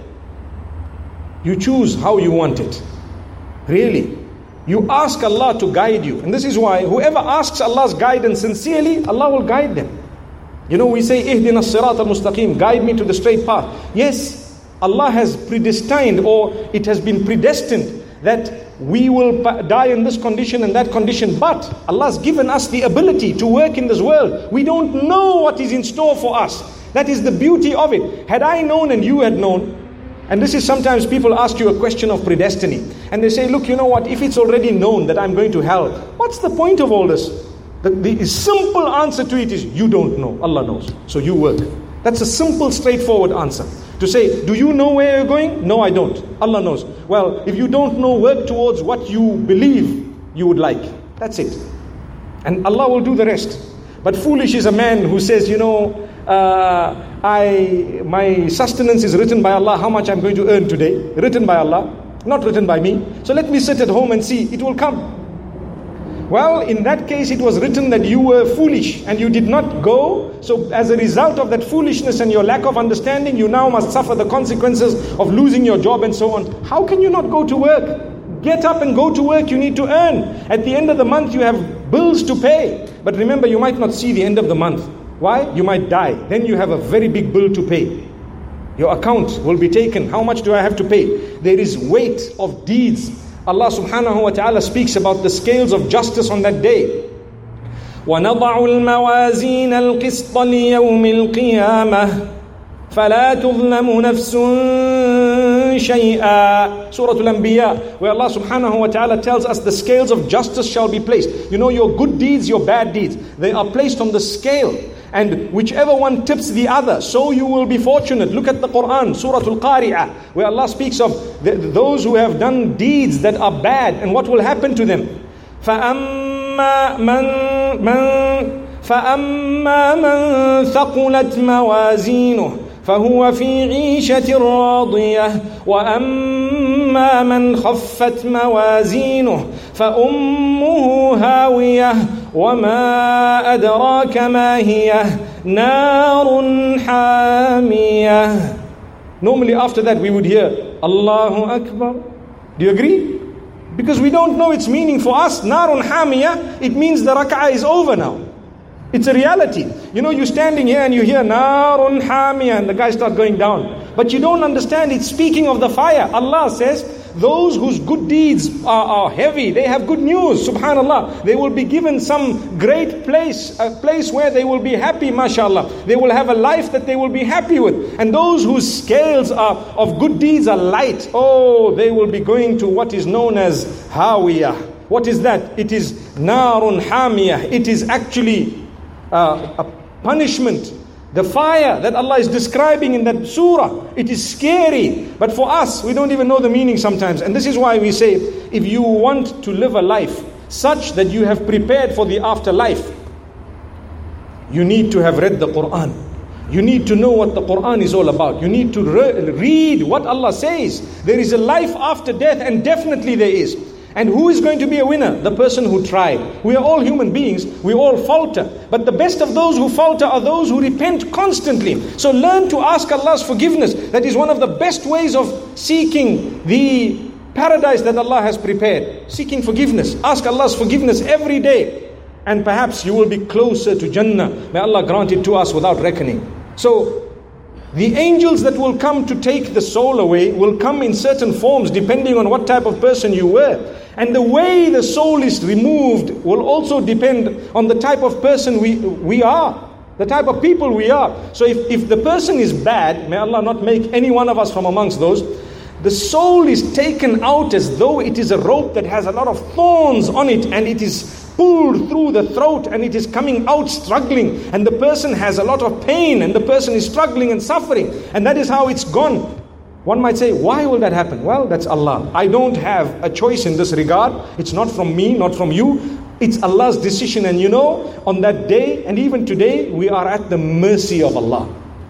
You choose how you want it. Really. You ask Allah to guide you. And this is why whoever asks Allah's guidance sincerely, Allah will guide them. You know, we say, Ihdina as-sirat al-mustaqim, guide me to the straight path. Yes, Allah has predestined, or it has been predestined, that we will die in this condition and that condition. But Allah has given us the ability to work in this world. We don't know what is in store for us. That is the beauty of it. Had I known and you had known, and this is sometimes people ask you a question of predestiny, and they say, look, you know what, if it's already known that I'm going to hell, what's the point of all this? The, the simple answer to it is, you don't know, Allah knows, so you work. That's a simple, straightforward answer. To say, do you know where you're going? No, I don't. Allah knows. Well, if you don't know, work towards what you believe you would like. That's it. And Allah will do the rest. But foolish is a man who says, you know, uh, I my sustenance is written by Allah, how much I'm going to earn today. Written by Allah, not written by me. So let me sit at home and see, it will come. Well, in that case, it was written that you were foolish and you did not go. So as a result of that foolishness and your lack of understanding, you now must suffer the consequences of losing your job and so on. How can you not go to work? Get up and go to work. You need to earn. At the end of the month, you have bills to pay. But remember, you might not see the end of the month. Why? You might die. Then you have a very big bill to pay. Your account will be taken. How much do I have to pay? There is weight of deeds. Allah subhanahu wa ta'ala speaks about the scales of justice on that day. وَنَضَعُ الْمَوَازِينَ الْقِسْطَ لِيَوْمِ الْقِيَامَةِ فَلَا تُظْلَمُ نَفْسٌ شَيْئًا. Surah Al-Anbiya, where Allah subhanahu wa ta'ala tells us the scales of justice shall be placed. You know, your good deeds, your bad deeds, they are placed on the scale. And whichever one tips the other, so you will be fortunate. Look at the Quran, Surah Al-Qari'ah, where Allah speaks of the, those who have done deeds that are bad and what will happen to them. فَأَمَّا مَنْ مَنْ فَأَمَّا مَنْ ثَقُلَتْ مَوَازِينُهُ فهو في عيشة راضية وأما من خفت موازينه فأمه هاوية وما أدراك ما هي نار حامية. Normally after that we would hear Allahu Akbar. Do you agree? Because we don't know its meaning. For us, Narun Hamiyah, it means the rak'ah is over now. It's a reality. You know, you're standing here and you hear Narun Hamiyah and the guys start going down. But you don't understand, it's speaking of the fire. Allah says, those whose good deeds are, are heavy, they have good news, subhanallah. They will be given some great place, a place where they will be happy, mashallah. They will have a life that they will be happy with. And those whose scales are of good deeds are light, oh, they will be going to what is known as Hawiyah. What is that? It is Narun Hamiyah. It is actually Uh, a punishment, the fire that Allah is describing in that surah. It is scary, but for us, we don't even know the meaning sometimes. And this is why we say, if you want to live a life such that you have prepared for the afterlife, you need to have read the Quran. You need to know what the Quran is all about. You need to re- read what Allah says. There is a life after death, and definitely there is. And who is going to be a winner? The person who tried. We are all human beings. We all falter. But the best of those who falter are those who repent constantly. So learn to ask Allah's forgiveness. That is one of the best ways of seeking the paradise that Allah has prepared. Seeking forgiveness. Ask Allah's forgiveness every day. And perhaps you will be closer to Jannah. May Allah grant it to us without reckoning. So the angels that will come to take the soul away will come in certain forms depending on what type of person you were. And the way the soul is removed will also depend on the type of person we, we are. The type of people we are. So if, if the person is bad, may Allah not make any one of us from amongst those, the soul is taken out as though it is a rope that has a lot of thorns on it, and it is pulled through the throat and it is coming out struggling, and the person has a lot of pain and the person is struggling and suffering, and that is how it's gone. One might say, why will that happen? Well, that's Allah. I don't have a choice in this regard. It's not from me, not from you. It's Allah's decision. And you know, on that day and even today, we are at the mercy of Allah.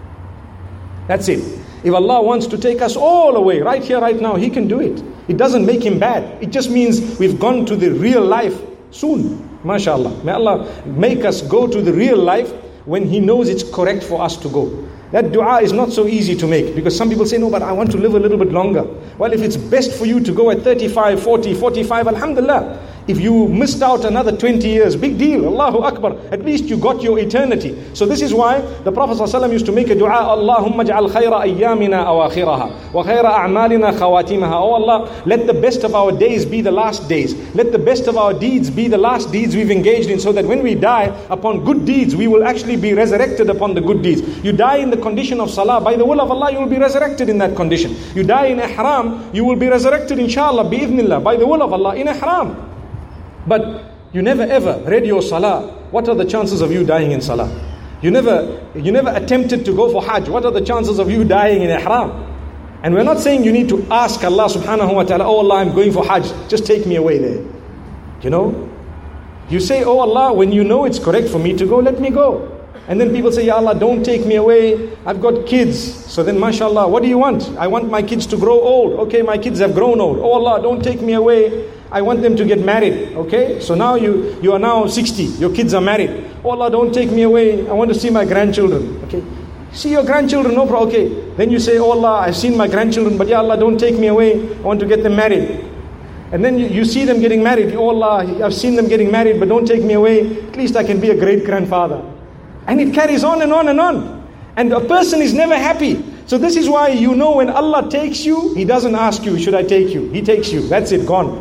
That's it. If Allah wants to take us all away, right here, right now, He can do it. It doesn't make Him bad. It just means we've gone to the real life soon. MashaAllah. May Allah make us go to the real life when He knows it's correct for us to go. That dua is not so easy to make, because some people say, no, but I want to live a little bit longer. Well, if it's best for you to go at thirty-five, forty, forty-five, alhamdulillah. If you missed out another twenty years, big deal, Allahu Akbar. At least you got your eternity. So this is why the Prophet ﷺ used to make a dua, Allahumma ja'al khayra ayyamina awakhiraha, wa khayra a'malina khawatimaha. Oh Allah, let the best of our days be the last days. Let the best of our deeds be the last deeds we've engaged in, so that when we die upon good deeds, we will actually be resurrected upon the good deeds. You die in the condition of salah, by the will of Allah, you will be resurrected in that condition. You die in ihram, you will be resurrected inshallah, bi'idhnillah, by the will of Allah, in ihram. But you never ever read your salah. What are the chances of you dying in salah? You never, you never attempted to go for hajj. What are the chances of you dying in ihram? And we're not saying you need to ask Allah subhanahu wa ta'ala, oh Allah, I'm going for hajj, just take me away there. You know? You say, oh Allah, when you know it's correct for me to go, let me go. And then people say, Ya Allah, don't take me away. I've got kids. So then, mashallah, what do you want? I want my kids to grow old. Okay, my kids have grown old. Oh Allah, don't take me away. I want them to get married. Okay, so now you, you are now sixty. Your kids are married. Oh Allah, don't take me away. I want to see my grandchildren. Okay, see your grandchildren, no problem. Okay, then you say, oh Allah, I've seen my grandchildren, but Ya Allah, don't take me away. I want to get them married. And then you, you see them getting married. Oh Allah, I've seen them getting married, but don't take me away. At least I can be a great grandfather. And it carries on and on and on. And a person is never happy. So this is why, you know, when Allah takes you, He doesn't ask you, should I take you? He takes you. That's it, gone.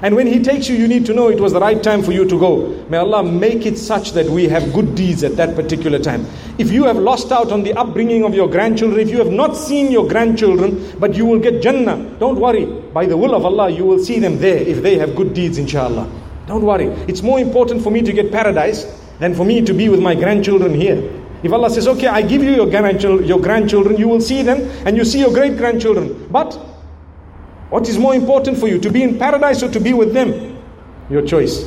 And when He takes you, you need to know it was the right time for you to go. May Allah make it such that we have good deeds at that particular time. If you have lost out on the upbringing of your grandchildren, if you have not seen your grandchildren, but you will get Jannah, don't worry. By the will of Allah, you will see them there if they have good deeds, inshallah. Don't worry. It's more important for me to get paradise than for me to be with my grandchildren here. If Allah says, okay, I give you your grandchildren, your grandchildren, you will see them and you see your great-grandchildren. But what is more important for you, to be in paradise or to be with them? Your choice.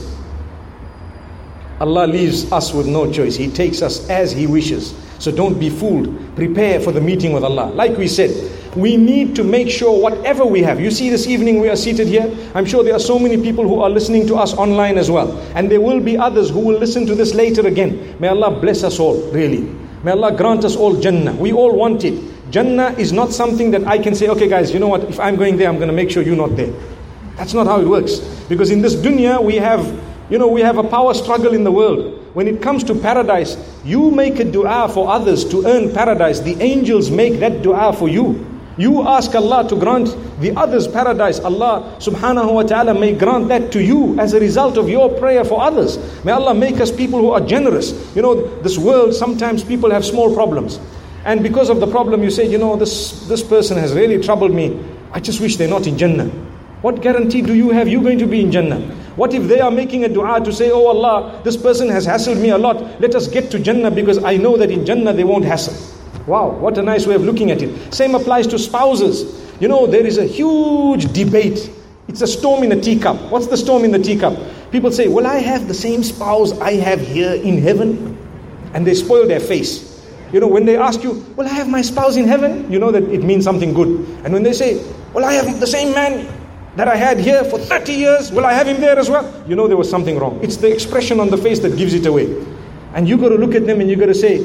Allah leaves us with no choice. He takes us as He wishes. So don't be fooled. Prepare for the meeting with Allah. Like we said, we need to make sure whatever we have. You see, this evening we are seated here. I'm sure there are so many people who are listening to us online as well. And there will be others who will listen to this later again. May Allah bless us all, really. May Allah grant us all Jannah. We all want it. Jannah is not something that I can say, okay guys, you know what, if I'm going there, I'm going to make sure you're not there. That's not how it works. Because in this dunya, we have, you know, we have a power struggle in the world. When it comes to paradise, you make a dua for others to earn paradise. The angels make that dua for you. You ask Allah to grant the others paradise. Allah subhanahu wa ta'ala may grant that to you as a result of your prayer for others. May Allah make us people who are generous. You know, this world, sometimes people have small problems. And because of the problem, you say, you know, this, this person has really troubled me. I just wish they're not in Jannah. What guarantee do you have you're going to be in Jannah? What if they are making a dua to say, oh Allah, this person has hassled me a lot. Let us get to Jannah because I know that in Jannah they won't hassle. Wow, what a nice way of looking at it. Same applies to spouses. You know, there is a huge debate. It's a storm in a teacup. What's the storm in the teacup? People say, will I have the same spouse I have here in heaven? And they spoil their face. You know, when they ask you, will I have my spouse in heaven? You know that it means something good. And when they say, will I have the same man that I had here for thirty years? Will I have him there as well? You know there was something wrong. It's the expression on the face that gives it away. And you got to look at them and you got to say,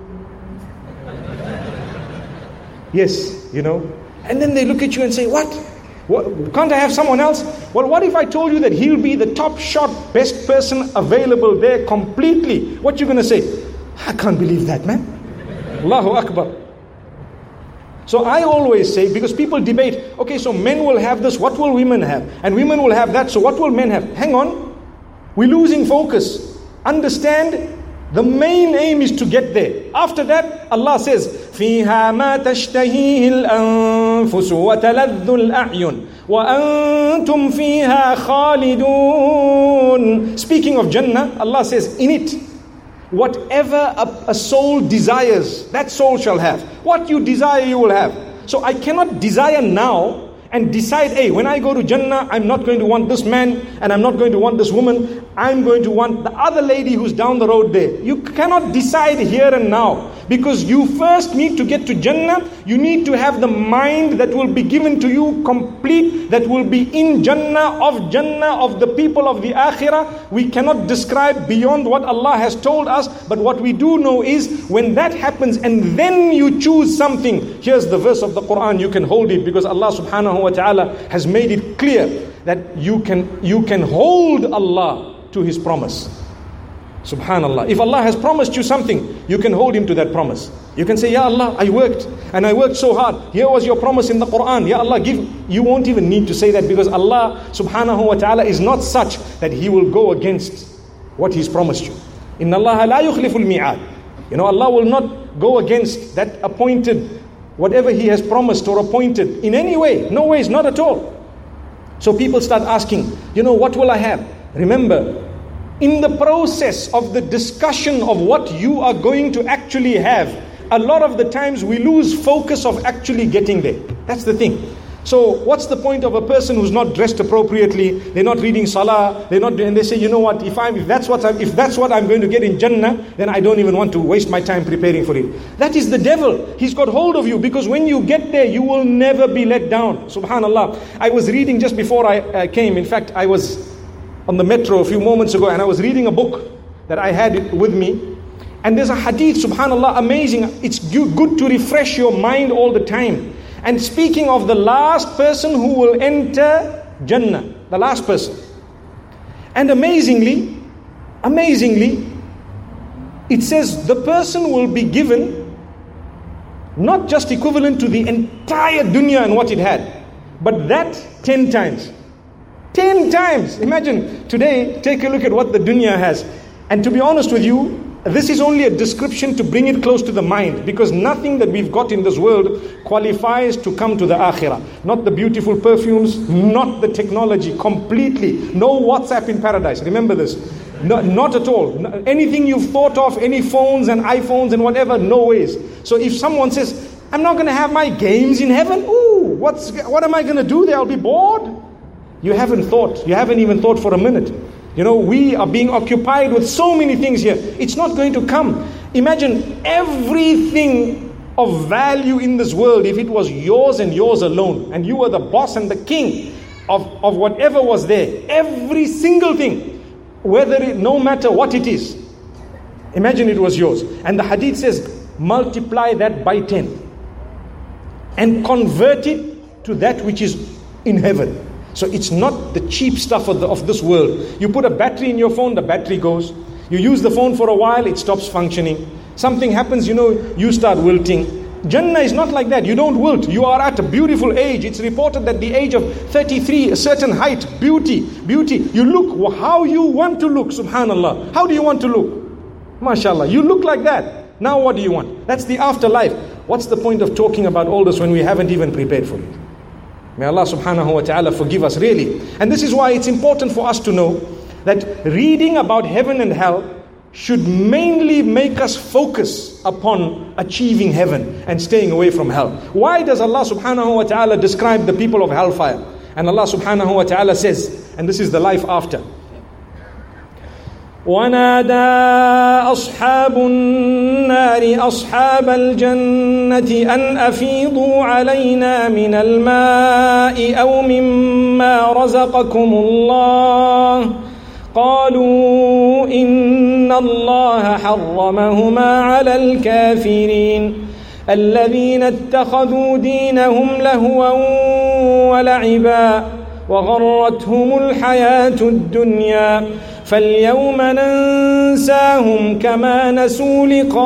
yes, you know. And then they look at you and say, what? What? Can't I have someone else? Well, what if I told you that he'll be the top shot, best person available there completely? What you going to say? I can't believe that, man. Allahu Akbar. So I always say, because people debate, okay, so men will have this, what will women have? And women will have that, so what will men have? Hang on. We're losing focus. Understand, the main aim is to get there. After that, Allah says, فِيهَا مَا تَشْتَهِيهِ الْأَنفُسُ وَتَلَذُّ الْأَعْيُنُ وَأَنْتُمْ فِيهَا خَالِدُونَ. Speaking of Jannah, Allah says, in it, whatever a, a soul desires, that soul shall have. What you desire, you will have. So I cannot desire now and decide, hey, when I go to Jannah, I'm not going to want this man and I'm not going to want this woman. I'm going to want the other lady who's down the road there. You cannot decide here and now, because you first need to get to Jannah. You need to have the mind that will be given to you complete, that will be in Jannah, of Jannah, of the people of the Akhirah. We cannot describe beyond what Allah has told us, but what we do know is when that happens and then you choose something, here's the verse of the Quran, you can hold it, because Allah subhanahu wa ta'ala has made it clear that you can, you can hold Allah to His promise. Subhanallah. If Allah has promised you something, you can hold Him to that promise. You can say, Ya Allah, I worked and I worked so hard. Here was your promise in the Quran. Ya Allah, give. You won't even need to say that, because Allah subhanahu wa ta'ala is not such that He will go against what He's promised you. Inna Allah la yukhliful mi'ad. You know, Allah will not go against that appointed, whatever He has promised or appointed in any way. No ways, not at all. So people start asking, you know, what will I have? Remember, in the process of the discussion of what you are going to actually have, a lot of the times we lose focus of actually getting there. That's the thing. So what's the point of a person who's not dressed appropriately? They're not reading salah. They're not, and they say, you know what? If I'm, if that's what I'm, if that's what I'm going to get in Jannah, then I don't even want to waste my time preparing for it. That is the devil. He's got hold of you, because when you get there, you will never be let down. Subhanallah. I was reading just before I uh, came. In fact, I was on the metro a few moments ago, and I was reading a book that I had with me. And there's a hadith, subhanallah, amazing. It's good to refresh your mind all the time. And speaking of the last person who will enter Jannah, the last person. And amazingly, amazingly, it says the person will be given not just equivalent to the entire dunya and what it had, but that ten times. Ten times. Imagine today, take a look at what the dunya has. And to be honest with you, this is only a description to bring it close to the mind, because nothing that we've got in this world qualifies to come to the akhirah. Not the beautiful perfumes, not the technology, completely. No WhatsApp in paradise. Remember this. No, not at all. Anything you've thought of, any phones and iPhones and whatever, no ways. So if someone says, I'm not going to have my games in heaven, ooh, what's, what am I going to do there? I'll be bored. You haven't thought. You haven't even thought for a minute. You know, we are being occupied with so many things here. It's not going to come. Imagine everything of value in this world, if it was yours and yours alone, and you were the boss and the king of, of whatever was there, every single thing, whether it, no matter what it is, imagine it was yours. And the hadith says, multiply that by ten and convert it to that which is in heaven. So it's not the cheap stuff of, the, of this world. You put a battery in your phone, the battery goes. You use the phone for a while, it stops functioning. Something happens, you know, you start wilting. Jannah is not like that. You don't wilt. You are at a beautiful age. It's reported that the age of thirty-three, a certain height, beauty, beauty. You look how you want to look, subhanallah. How do you want to look? MashaAllah. You look like that. Now what do you want? That's the afterlife. What's the point of talking about all this when we haven't even prepared for it? May Allah subhanahu wa ta'ala forgive us really. And this is why it's important for us to know that reading about heaven and hell should mainly make us focus upon achieving heaven and staying away from hell. Why does Allah subhanahu wa ta'ala describe the people of hellfire? And Allah subhanahu wa ta'ala says, and this is the life after. وَنَادَى أَصْحَابُ النَّارِ أَصْحَابَ الْجَنَّةِ أَنْ أَفِيضُوا عَلَيْنَا مِنَ الْمَاءِ أَوْ مِمَّا رَزَقَكُمُ اللَّهُ قالوا إن الله حرمهما على الكافرين الذين اتخذوا دينهم لهوا ولعبا وغرتهم الحياة الدنيا فاليوم ننساهم كما نسوا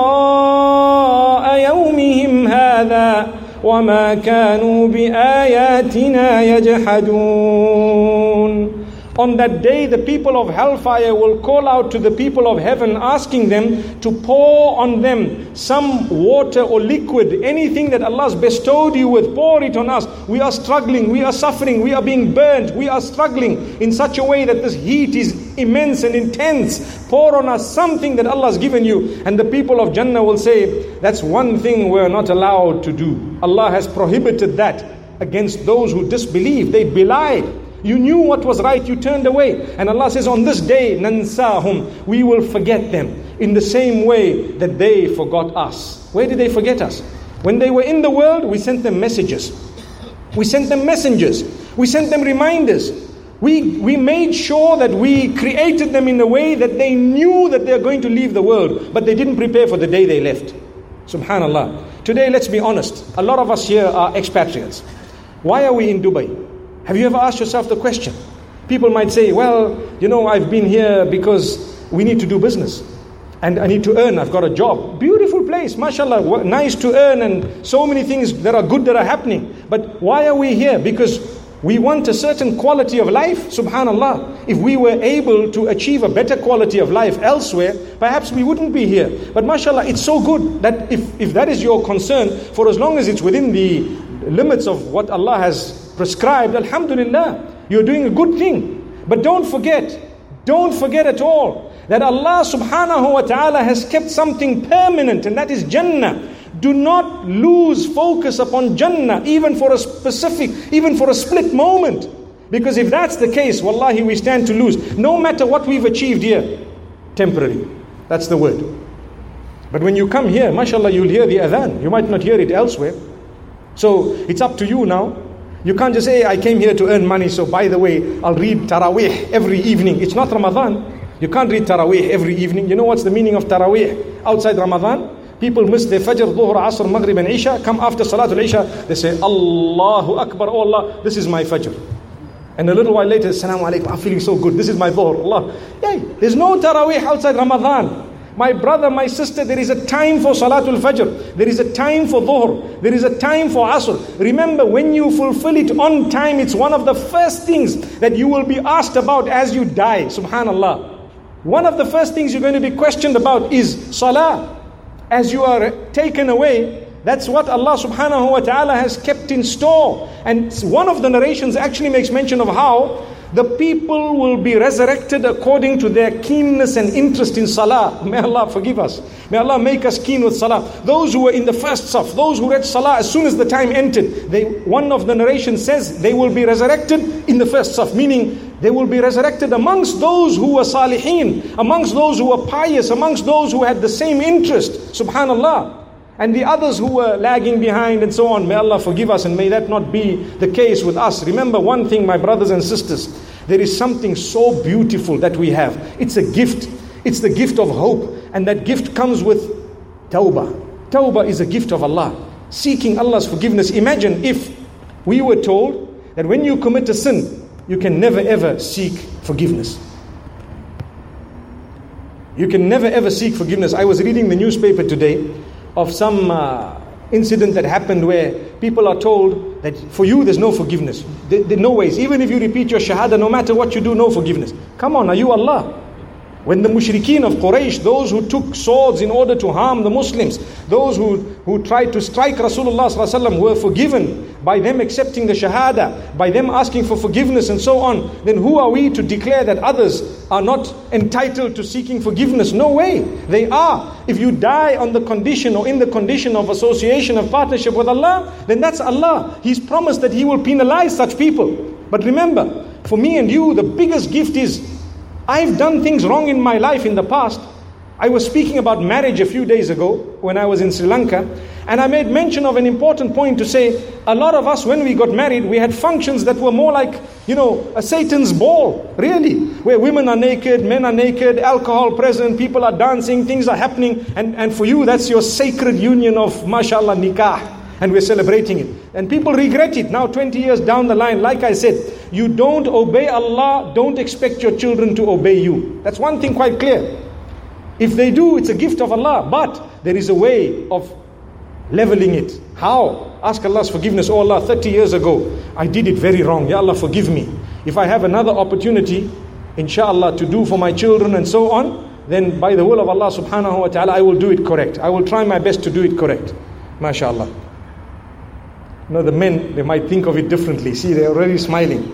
لقاء يومهم هذا وما كانوا بآياتنا يجحدون. On that day, the people of hellfire will call out to the people of heaven, asking them to pour on them some water or liquid, anything that Allah has bestowed you with, pour it on us. We are struggling, we are suffering, we are being burnt, we are struggling in such a way that this heat is immense and intense. Pour on us something that Allah has given you. And the people of Jannah will say, that's one thing we're not allowed to do. Allah has prohibited that against those who disbelieve. They belied. You knew what was right, you turned away. And Allah says, on this day, nansahum, we will forget them in the same way that they forgot us. Where did they forget us? When they were in the world, we sent them messages. We sent them messengers. We sent them reminders. We, we made sure that we created them in a way that they knew that they're going to leave the world, but they didn't prepare for the day they left. Subhanallah. Today, let's be honest. A lot of us here are expatriates. Why are we in Dubai? Have you ever asked yourself the question? People might say, well, you know, I've been here because we need to do business. And I need to earn, I've got a job. Beautiful place, mashallah, nice to earn and so many things that are good that are happening. But why are we here? Because we want a certain quality of life, subhanallah. If we were able to achieve a better quality of life elsewhere, perhaps we wouldn't be here. But mashallah, it's so good that if, if that is your concern, for as long as it's within the limits of what Allah has prescribed, alhamdulillah, you're doing a good thing. But don't forget, don't forget at all that Allah subhanahu wa ta'ala has kept something permanent, and that is Jannah. Do not lose focus upon Jannah, even for a specific, even for a split moment. Because if that's the case, wallahi, we stand to lose. No matter what we've achieved here, temporary. That's the word. But when you come here, mashallah, you'll hear the adhan. You might not hear it elsewhere. So it's up to you now. You can't just say, I came here to earn money, so by the way, I'll read Taraweeh every evening. It's not Ramadan. You can't read Taraweeh every evening. You know what's the meaning of Taraweeh outside Ramadan? People miss their Fajr, Dhuhr, Asr, Maghrib and Isha. Come after Salatul Isha, they say, Allahu Akbar, oh Allah, this is my Fajr. And a little while later, Assalamu alaikum, I'm feeling so good, this is my Dhuhr, Allah. Yay. There's no Taraweeh outside Ramadan. My brother, my sister, there is a time for Salatul Fajr. There is a time for Dhuhr. There is a time for Asr. Remember, when you fulfill it on time, it's one of the first things that you will be asked about as you die. Subhanallah. One of the first things you're going to be questioned about is Salah. As you are taken away, that's what Allah subhanahu wa ta'ala has kept in store. And one of the narrations actually makes mention of how the people will be resurrected according to their keenness and interest in salah. May Allah forgive us. May Allah make us keen with salah. Those who were in the first saf, those who read salah as soon as the time entered, they, one of the narrations says they will be resurrected in the first saf, meaning they will be resurrected amongst those who were salihin, amongst those who were pious, amongst those who had the same interest. Subhanallah. And the others who were lagging behind and so on. May Allah forgive us, and may that not be the case with us. Remember one thing, my brothers and sisters, there is something so beautiful that we have. It's a gift. It's the gift of hope. And that gift comes with tawbah. Tawbah is a gift of Allah. Seeking Allah's forgiveness. Imagine if we were told that when you commit a sin, you can never ever seek forgiveness. You can never ever seek forgiveness. I was reading the newspaper today of some uh, incident that happened where people are told that for you there's no forgiveness. There, there no ways. Even if you repeat your shahada, no matter what you do, no forgiveness. Come on, are you Allah? When the mushrikeen of Quraysh, those who took swords in order to harm the Muslims, those who, who tried to strike Rasulullah sallallahu alaihi wasallam were forgiven by them accepting the shahada, by them asking for forgiveness and so on, then who are we to declare that others are not entitled to seeking forgiveness? No way. They are. If you die on the condition or in the condition of association of partnership with Allah, then that's Allah. He's promised that He will penalize such people. But remember, for me and you, the biggest gift is, I've done things wrong in my life in the past. I was speaking about marriage a few days ago when I was in Sri Lanka, and I made mention of an important point to say, a lot of us, when we got married, we had functions that were more like, you know, a Satan's ball, really, where women are naked, men are naked, alcohol present, people are dancing, things are happening, and, and for you, that's your sacred union of, mashallah, nikah. And we're celebrating it. And people regret it now twenty years down the line. Like I said, you don't obey Allah, don't expect your children to obey you. That's one thing quite clear. If they do, it's a gift of Allah. But there is a way of leveling it. How? Ask Allah's forgiveness. Oh Allah, thirty years ago, I did it very wrong. Ya Allah, forgive me. If I have another opportunity, inshallah, to do for my children and so on, then by the will of Allah subhanahu wa ta'ala, I will do it correct. I will try my best to do it correct. MashaAllah. You know, the men, they might think of it differently. See, they're already smiling.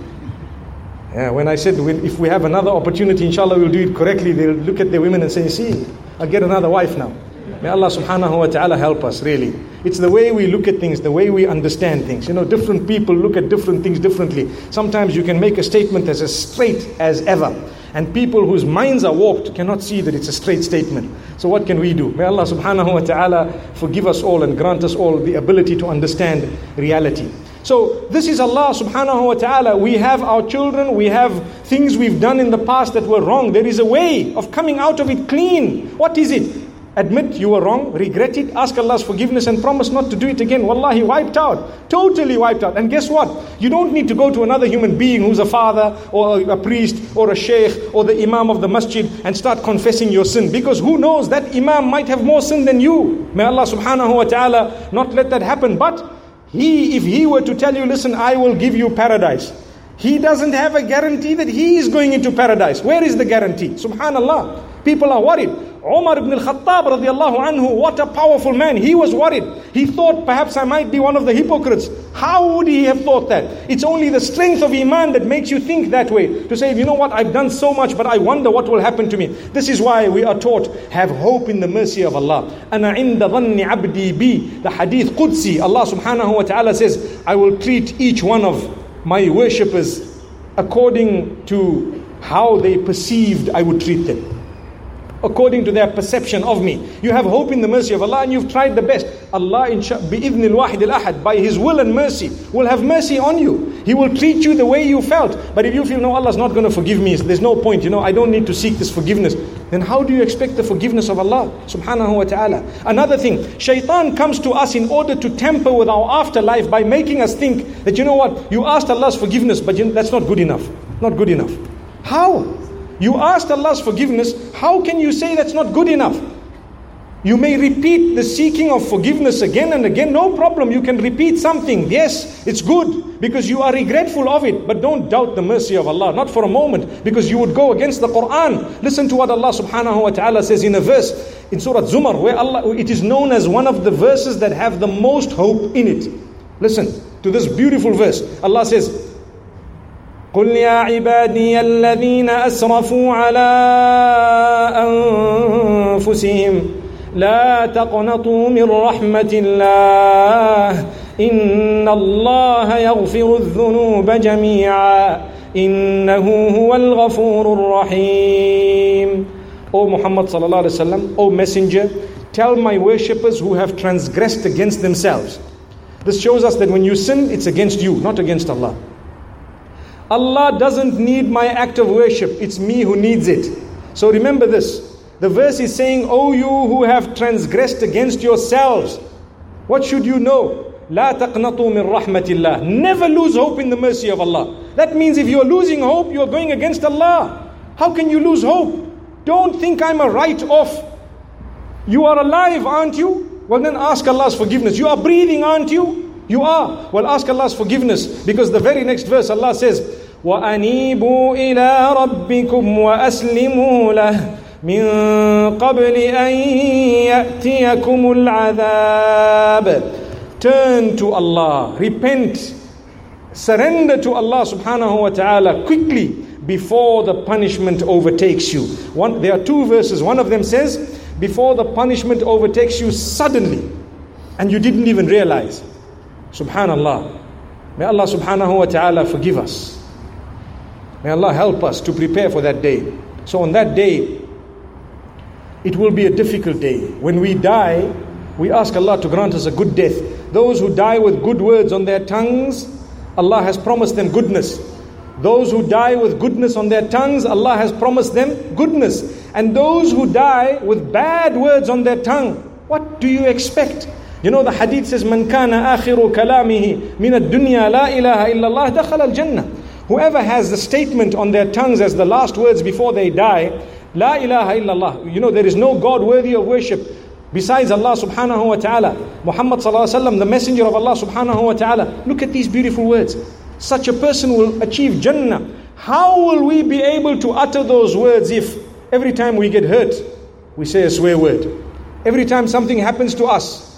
Yeah, when I said, when, if we have another opportunity, inshallah, we'll do it correctly, they'll look at their women and say, see, I'll get another wife now. May Allah subhanahu wa ta'ala help us, really. It's the way we look at things, the way we understand things. You know, different people look at different things differently. Sometimes you can make a statement as as straight as ever. And people whose minds are warped cannot see that it's a straight statement. So what can we do? May Allah subhanahu wa ta'ala forgive us all and grant us all the ability to understand reality. So this is Allah subhanahu wa ta'ala. We have our children, we have things we've done in the past that were wrong. There is a way of coming out of it clean. What is it? Admit you were wrong, regret it, ask Allah's forgiveness and promise not to do it again. Wallahi, wiped out. Totally wiped out. And guess what? You don't need to go to another human being who's a father or a priest or a sheikh or the imam of the masjid and start confessing your sin. Because who knows, that imam might have more sin than you. May Allah subhanahu wa ta'ala not let that happen. But he, if he were to tell you, listen, I will give you paradise, he doesn't have a guarantee that he is going into paradise. Where is the guarantee? Subhanallah. People are worried. Umar ibn al-Khattab radiallahu anhu, what a powerful man. He was worried. He thought perhaps I might be one of the hypocrites. How would he have thought that? It's only the strength of iman that makes you think that way. To say, you know what, I've done so much, but I wonder what will happen to me. This is why we are taught, have hope in the mercy of Allah. Ana inda dhanni abdi bi. The hadith Qudsi, Allah subhanahu wa ta'ala says, I will treat each one of my worshippers according to how they perceived I would treat them. According to their perception of me. You have hope in the mercy of Allah and you've tried the best. Allah, bi-idhni al-wahid al-ahad, by His will and mercy, will have mercy on you. He will treat you the way you felt. But if you feel, no, Allah's not going to forgive me, there's no point, you know, I don't need to seek this forgiveness, then how do you expect the forgiveness of Allah subhanahu wa ta'ala? Another thing, shaitan comes to us in order to tamper with our afterlife by making us think that, you know what, you asked Allah's forgiveness, but you know, that's not good enough. Not good enough. How? You asked Allah's forgiveness. How can you say that's not good enough? You may repeat the seeking of forgiveness again and again. No problem. You can repeat something. Yes, it's good because you are regretful of it. But don't doubt the mercy of Allah. Not for a moment, because you would go against the Quran. Listen to what Allah subhanahu wa ta'ala says in a verse in Surah Zumar, where Allah, it is known as one of the verses that have the most hope in it. Listen to this beautiful verse. Allah says, قُلْ يَا عِبَادِيَ الَّذِينَ أَسْرَفُوا عَلَىٰ أَنفُسِهِمْ لا تقنطوا من رحمة الله إن الله يغفر الذنوب جميعا إنه هو الغفور الرحيم. O Muhammad sallallahu alaihi wasallam, O Messenger, tell my worshippers who have transgressed against themselves. This shows us that when you sin, it's against you, not against Allah. Allah doesn't need my act of worship, it's me who needs it. So remember this. The verse is saying, O you who have transgressed against yourselves, what should you know? لا تقنطوا من رحمة الله. Never lose hope in the mercy of Allah. That means if you are losing hope, you are going against Allah. How can you lose hope? Don't think I'm a write-off. You are alive, aren't you? Well then ask Allah's forgiveness. You are breathing, aren't you? You are. Well ask Allah's forgiveness, because the very next verse Allah says, وَأَنِيبُوا إِلَىٰ رَبِّكُمْ وَأَسْلِمُوا لَهُ من قبل أن يأتيكم العذاب. Turn to Allah, repent, surrender to Allah subhanahu wa ta'ala quickly before the punishment overtakes you. One, there are two verses. One of them says, before the punishment overtakes you suddenly and you didn't even realize. Subhanallah. May Allah subhanahu wa ta'ala forgive us. May Allah help us to prepare for that day. So on that day, it will be a difficult day. When we die, we ask Allah to grant us a good death. Those who die with good words on their tongues, Allah has promised them goodness. Those who die with goodness on their tongues, Allah has promised them goodness. And those who die with bad words on their tongue, what do you expect? You know the hadith says, Man kana akhiru kalamihi min ad-dunya la ilaha illallah dakhala al-jannah. Whoever has the statement on their tongues as the last words before they die, La ilaha illallah. You know, there is no God worthy of worship besides Allah subhanahu wa ta'ala. Muhammad sallallahu alaihi wasallam, the messenger of Allah subhanahu wa ta'ala. Look at these beautiful words. Such a person will achieve Jannah. How will we be able to utter those words if every time we get hurt, we say a swear word? Every time something happens to us,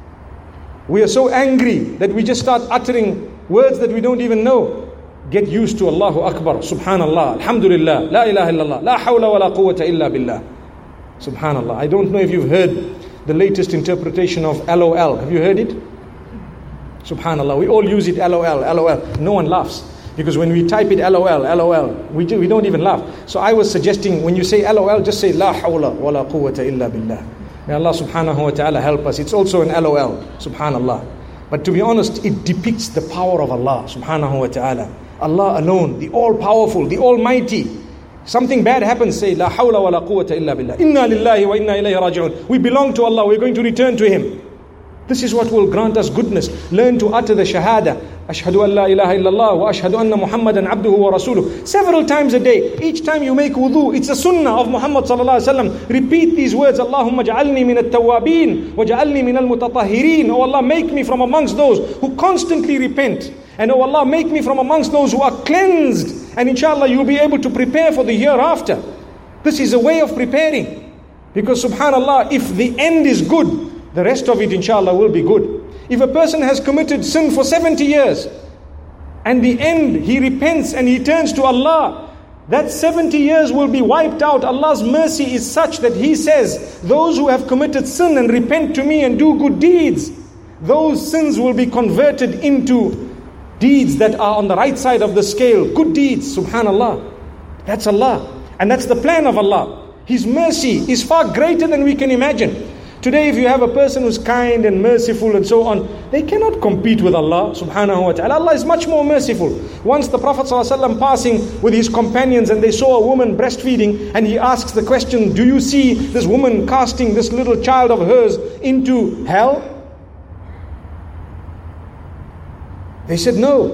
we are so angry that we just start uttering words that we don't even know. Get used to Allahu Akbar, Subhanallah, Alhamdulillah, La ilaha illallah, La hawla wa la quwwata illa billah. Subhanallah. I don't know if you've heard the latest interpretation of L O L. Have you heard it? Subhanallah. We all use it, L O L, L O L. No one laughs. Because when we type it L O L, L O L, we, do, we don't even laugh. So I was suggesting, when you say L O L, just say La hawla wa la quwwata illa billah. May Allah subhanahu wa ta'ala help us. It's also an L O L, Subhanallah. But to be honest, it depicts the power of Allah subhanahu wa ta'ala. Allah alone, the all-powerful, the almighty. Something bad happens, say, La hawla wa la quwwata illa billah. Inna lillahi wa inna ilayhi raji'un. We belong to Allah, we're going to return to Him. This is what will grant us goodness. Learn to utter the shahada. Ashhadu an la ilaha illallah wa ashhadu anna Muhammadan abduhu wa rasuluh. Several times a day. Each time you make wudu, it's a sunnah of Muhammad sallallahu alaihi wasallam. Repeat these words. Allahumma ja'alni min at-tawwabin wa ja'alni min al-mutatahhirin. Oh Allah, make me from amongst those who constantly repent. And oh Allah, make me from amongst those who are cleansed. And inshallah, you'll be able to prepare for the hereafter. This is a way of preparing. Because subhanallah, if the end is good, the rest of it inshallah will be good. If a person has committed sin for seventy years, and the end he repents and he turns to Allah, that seventy years will be wiped out. Allah's mercy is such that He says, those who have committed sin and repent to me and do good deeds, those sins will be converted into deeds that are on the right side of the scale. Good deeds, subhanallah. That's Allah. And that's the plan of Allah. His mercy is far greater than we can imagine. Today, if you have a person who's kind and merciful and so on, they cannot compete with Allah subhanahu wa ta'ala. Allah is much more merciful. Once the Prophet ﷺ passing with his companions and they saw a woman breastfeeding, and he asks the question, do you see this woman casting this little child of hers into hell? They said no.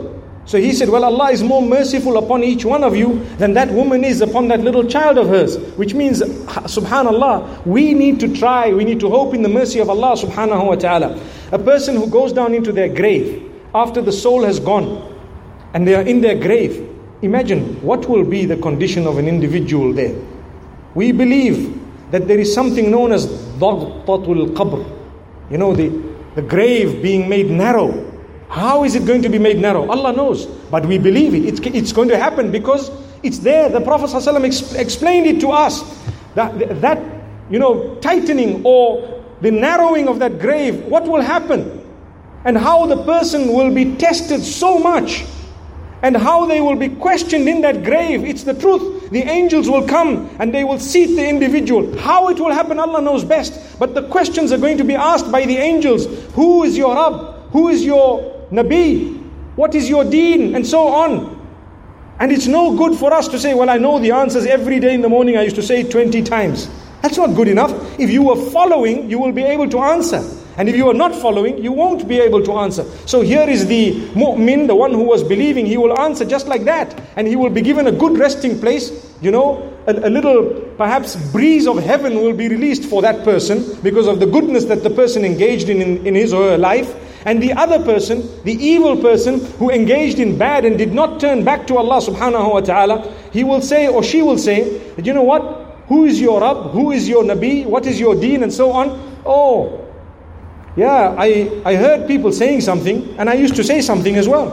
So he said, well, Allah is more merciful upon each one of you than that woman is upon that little child of hers. Which means, subhanallah, we need to try, we need to hope in the mercy of Allah subhanahu wa ta'ala. A person who goes down into their grave, after the soul has gone, and they are in their grave, imagine what will be the condition of an individual there. We believe that there is something known as Dhaghtatul Qabr. You know, the, the grave being made narrow. How is it going to be made narrow? Allah knows. But we believe it. It's, it's going to happen because it's there. The Prophet ﷺ ex- explained it to us. That, that, you know, tightening or the narrowing of that grave, what will happen? And how the person will be tested so much. And how they will be questioned in that grave. It's the truth. The angels will come and they will seat the individual. How it will happen, Allah knows best. But the questions are going to be asked by the angels. Who is your Rabb? Who is your Nabi? What is your deen? And so on. And it's no good for us to say, well, I know the answers every day in the morning. I used to say it twenty times. That's not good enough. If you are following, you will be able to answer. And if you are not following, you won't be able to answer. So here is the mu'min, the one who was believing. He will answer just like that. And he will be given a good resting place. You know, a, a little perhaps breeze of heaven will be released for that person because of the goodness that the person engaged in in, in his or her life. And the other person, the evil person who engaged in bad and did not turn back to Allah subhanahu wa ta'ala, he will say or she will say, that, you know what? Who is your Rabb? Who is your Nabi? What is your deen? And so on. Oh, yeah, I, I heard people saying something and I used to say something as well.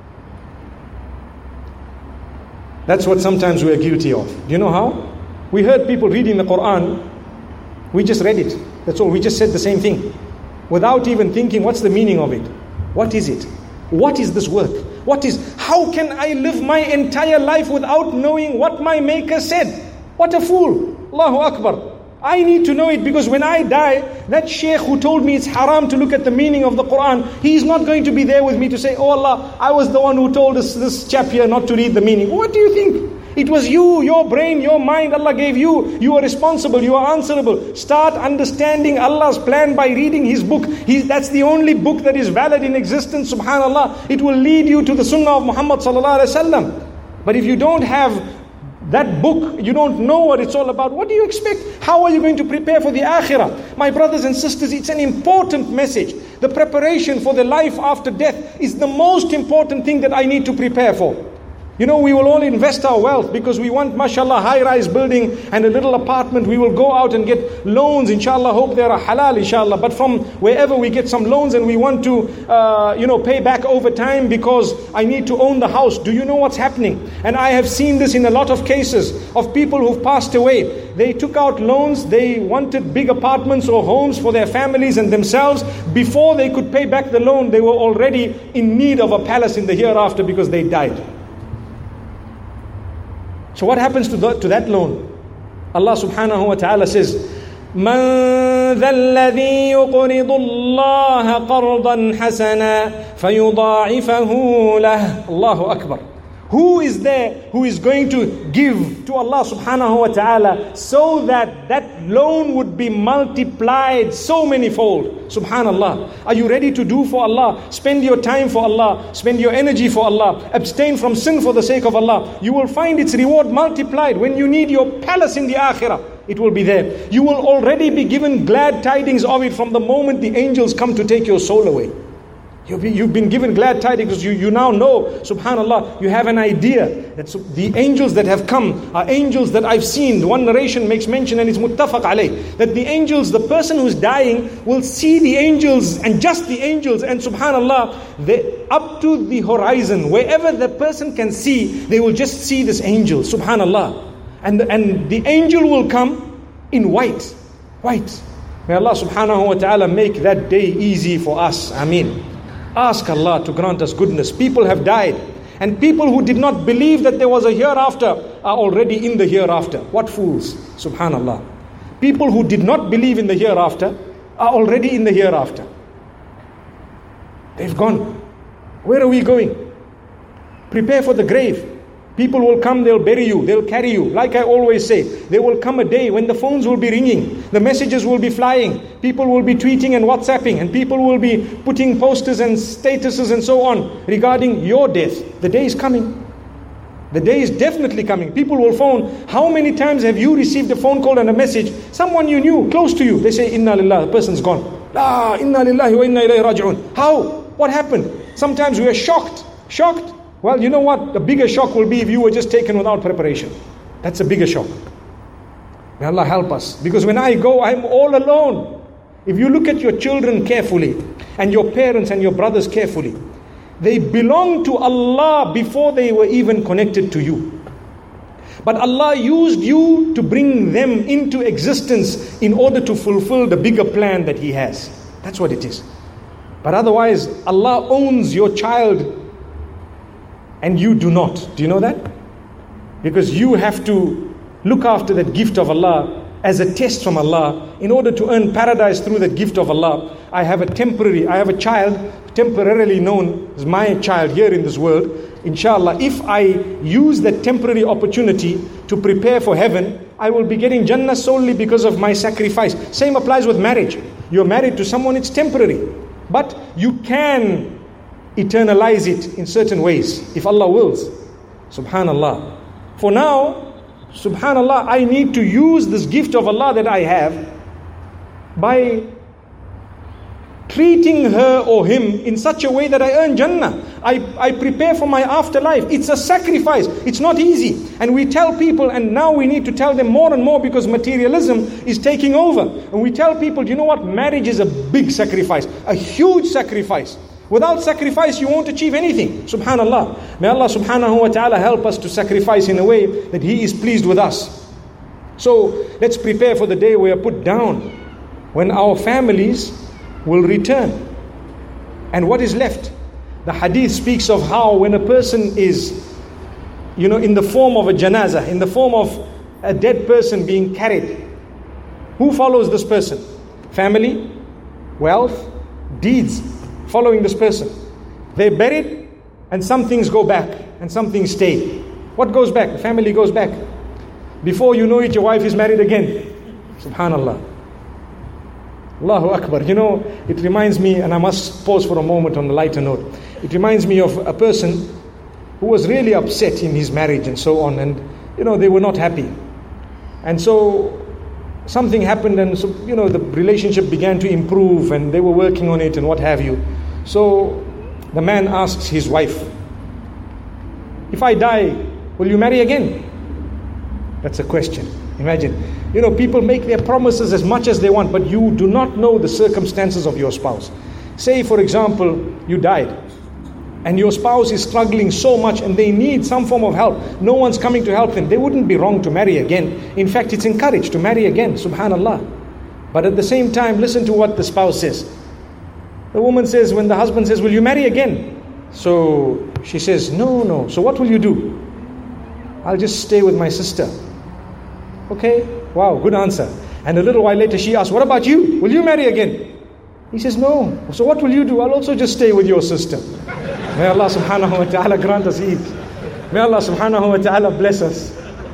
That's what sometimes we are guilty of. Do you know how? We heard people reading the Quran. We just read it. That's all. We just said the same thing. Without even thinking, what's the meaning of it? What is it? What is this work? What is, how can I live my entire life without knowing what my Maker said? What a fool. Allahu Akbar. I need to know it because when I die, that sheikh who told me it's haram to look at the meaning of the Quran, he's not going to be there with me to say, oh Allah, I was the one who told us this chap here not to read the meaning. What do you think? It was you, your brain, your mind Allah gave you. You are responsible, you are answerable. Start understanding Allah's plan by reading His book. He, that's the only book that is valid in existence, subhanAllah. It will lead you to the sunnah of Muhammad sallallahu alaihi wasallam. But if you don't have that book, you don't know what it's all about, what do you expect? How are you going to prepare for the akhirah? My brothers and sisters, it's an important message. The preparation for the life after death is the most important thing that I need to prepare for. You know, we will all invest our wealth because we want, mashallah, high-rise building and a little apartment. We will go out and get loans, inshallah, hope they are halal, inshallah. But from wherever we get some loans and we want to, uh, you know, pay back over time because I need to own the house. Do you know what's happening? And I have seen this in a lot of cases of people who've passed away. They took out loans, they wanted big apartments or homes for their families and themselves. Before they could pay back the loan, they were already in need of a palace in the hereafter because they died. So what happens to, the, to that loan? Allah subhanahu wa ta'ala says, مَنْ ذَا الَّذِي يُقْرِضُ اللَّهَ قَرْضًا حَسَنًا فَيُضَاعِفَهُ لَهُ. Allahu Akbar. Who is there who is going to give to Allah subhanahu wa ta'ala so that that loan would be multiplied so many fold? Subhanallah. Are you ready to do for Allah? Spend your time for Allah. Spend your energy for Allah. Abstain from sin for the sake of Allah. You will find its reward multiplied. When you need your palace in the akhirah, it will be there. You will already be given glad tidings of it from the moment the angels come to take your soul away. You've been given glad tidings because you, you now know, subhanallah, you have an idea that the angels that have come are angels that I've seen. One narration makes mention and it's muttafaq alayh, that the angels, the person who's dying will see the angels and just the angels, and subhanallah, they, up to the horizon, wherever the person can see, they will just see this angel, subhanallah. And, and the angel will come in white, white. May Allah subhanahu wa ta'ala make that day easy for us. Ameen. Ask Allah to grant us goodness. People have died. And people who did not believe that there was a hereafter are already in the hereafter. What fools. Subhanallah. People who did not believe in the hereafter are already in the hereafter. They've gone. Where are we going? Prepare for the grave. People will come, they'll bury you, they'll carry you. Like I always say, there will come a day when the phones will be ringing, the messages will be flying, people will be tweeting and WhatsApping, and people will be putting posters and statuses and so on regarding your death. The day is coming. The day is definitely coming. People will phone. How many times have you received a phone call and a message? Someone you knew, close to you. They say, Inna lillah, the person's gone. Ah, Inna lillahi wa inna ilayhi raji'un. How? What happened? Sometimes we are shocked. Shocked. Well, you know what? The bigger shock will be if you were just taken without preparation. That's a bigger shock. May Allah help us. Because when I go, I'm all alone. If you look at your children carefully, and your parents and your brothers carefully, they belong to Allah before they were even connected to you. But Allah used you to bring them into existence in order to fulfill the bigger plan that He has. That's what it is. But otherwise, Allah owns your child and you do not. Do you know that? Because you have to look after that gift of Allah as a test from Allah in order to earn paradise through that gift of Allah. I have a temporary, I have a child temporarily known as my child here in this world. Inshallah, if I use that temporary opportunity to prepare for heaven, I will be getting Jannah solely because of my sacrifice. Same applies with marriage. You're married to someone, it's temporary. But you can eternalize it in certain ways, if Allah wills. Subhanallah. For now, Subhanallah, I need to use this gift of Allah that I have by treating her or him in such a way that I earn Jannah. I, I prepare for my afterlife. It's a sacrifice. It's not easy. And we tell people, and now we need to tell them more and more because materialism is taking over. And we tell people, you know what? Marriage is a big sacrifice, a huge sacrifice. Without sacrifice, you won't achieve anything. Subhanallah. May Allah subhanahu wa ta'ala help us to sacrifice in a way that He is pleased with us. So let's prepare for the day we are put down, when our families will return. And what is left? The hadith speaks of how when a person is, you know, in the form of a janazah, in the form of a dead person being carried, who follows this person? Family, wealth, deeds following this person. They're buried and some things go back and some things stay. What goes back? The family goes back. Before you know it, your wife is married again. Subhanallah. Allahu Akbar. You know, it reminds me, and I must pause for a moment on a lighter note. It reminds me of a person who was really upset in his marriage and so on, and you know, they were not happy. And so something happened, and so, you know, the relationship began to improve and they were working on it and what have you. So the man asks his wife, if I die, will you marry again? That's a question. Imagine, you know, people make their promises as much as they want, but you do not know the circumstances of your spouse. Say, for example, you died and your spouse is struggling so much and they need some form of help. No one's coming to help them. They wouldn't be wrong to marry again. In fact, it's encouraged to marry again. Subhanallah. But at the same time, listen to what the spouse says. The woman says, when the husband says, will you marry again? So she says, no, no. So what will you do? I'll just stay with my sister. Okay, wow, good answer. And a little while later she asks, what about you? Will you marry again? He says, no. So what will you do? I'll also just stay with your sister. May Allah subhanahu wa ta'ala grant us ease. May Allah subhanahu wa ta'ala bless us.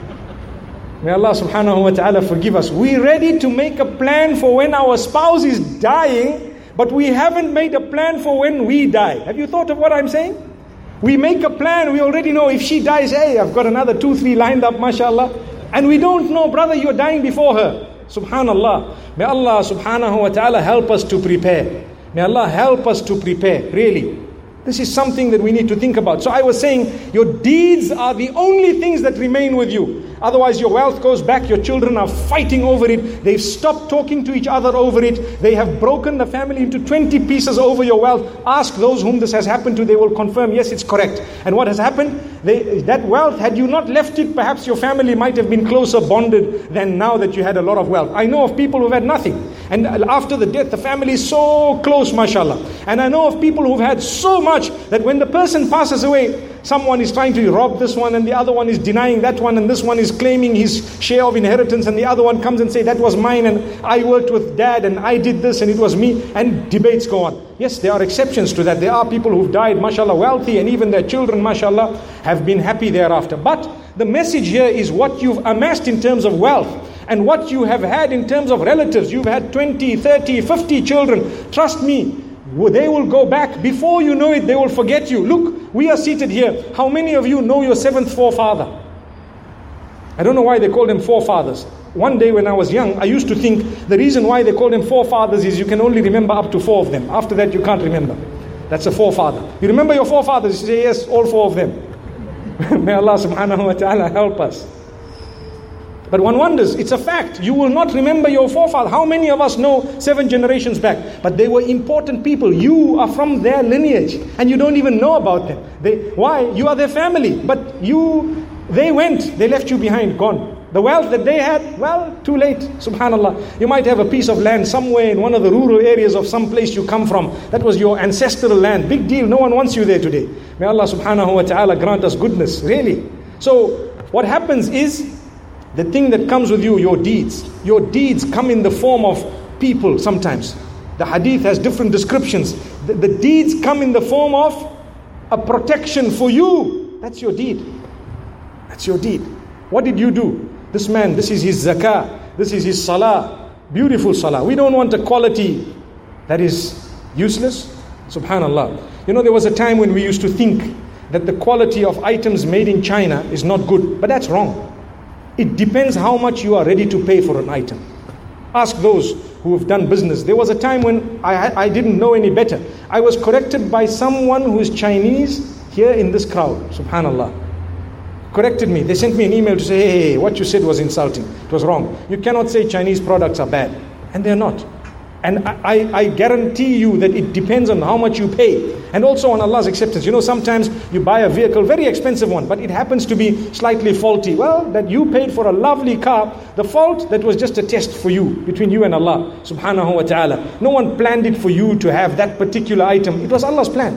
May Allah subhanahu wa ta'ala forgive us. We're ready to make a plan for when our spouse is dying, but we haven't made a plan for when we die. Have you thought of what I'm saying? We make a plan, we already know if she dies, hey, I've got another two, three lined up, mashallah. And we don't know, brother, you're dying before her. Subhanallah. May Allah subhanahu wa ta'ala help us to prepare. May Allah help us to prepare, really. This is something that we need to think about. So I was saying, your deeds are the only things that remain with you. Otherwise your wealth goes back, your children are fighting over it, they've stopped talking to each other over it, they have broken the family into twenty pieces over your wealth. Ask those whom this has happened to, they will confirm, yes, it's correct. And what has happened? They, that wealth, had you not left it, perhaps your family might have been closer bonded than now that you had a lot of wealth. I know of people who've had nothing. And after the death, the family is so close, mashallah. And I know of people who've had so much much that when the person passes away, someone is trying to rob this one and the other one is denying that one, and this one is claiming his share of inheritance and the other one comes and say that was mine and I worked with dad and I did this and it was me, and debates go on. Yes, there are exceptions to that. There are people who've died, mashallah, wealthy, and even their children, mashallah, have been happy thereafter. But the message here is what you've amassed in terms of wealth and what you have had in terms of relatives. You've had twenty, thirty, fifty children. Trust me, they will go back. Before you know it, they will forget you. Look, we are seated here. How many of you know your seventh forefather? I don't know why they call them forefathers. One day when I was young, I used to think the reason why they call them forefathers is you can only remember up to four of them. After that, you can't remember. That's a forefather. You remember your forefathers? You say, yes, all four of them. May Allah subhanahu wa ta'ala help us. But one wonders, it's a fact. You will not remember your forefather. How many of us know seven generations back? But they were important people. You are from their lineage and you don't even know about them. They, why? You are their family. But you, they went, they left you behind, gone. The wealth that they had, well, too late, subhanallah. You might have a piece of land somewhere in one of the rural areas of some place you come from. That was your ancestral land. Big deal, no one wants you there today. May Allah subhanahu wa ta'ala grant us goodness, really. So, what happens is, the thing that comes with you, your deeds. Your deeds come in the form of people sometimes. The hadith has different descriptions. The, the deeds come in the form of a protection for you. That's your deed. That's your deed. What did you do? This man, this is his zakah, this is his salah, beautiful salah. We don't want a quality that is useless. Subhanallah. You know, there was a time when we used to think that the quality of items made in China is not good, but that's wrong. It depends how much you are ready to pay for an item. Ask those who have done business. There was a time when I, I didn't know any better. I was corrected by someone who is Chinese here in this crowd. Subhanallah. Corrected me. They sent me an email to say, hey, hey, what you said was insulting. It was wrong. You cannot say Chinese products are bad. And they're not. And I, I, I guarantee you that it depends on how much you pay. And also on Allah's acceptance. You know, sometimes you buy a vehicle, very expensive one, but it happens to be slightly faulty. Well, that you paid for a lovely car. The fault, that was just a test for you, between you and Allah subhanahu wa ta'ala. No one planned it for you to have that particular item. It was Allah's plan.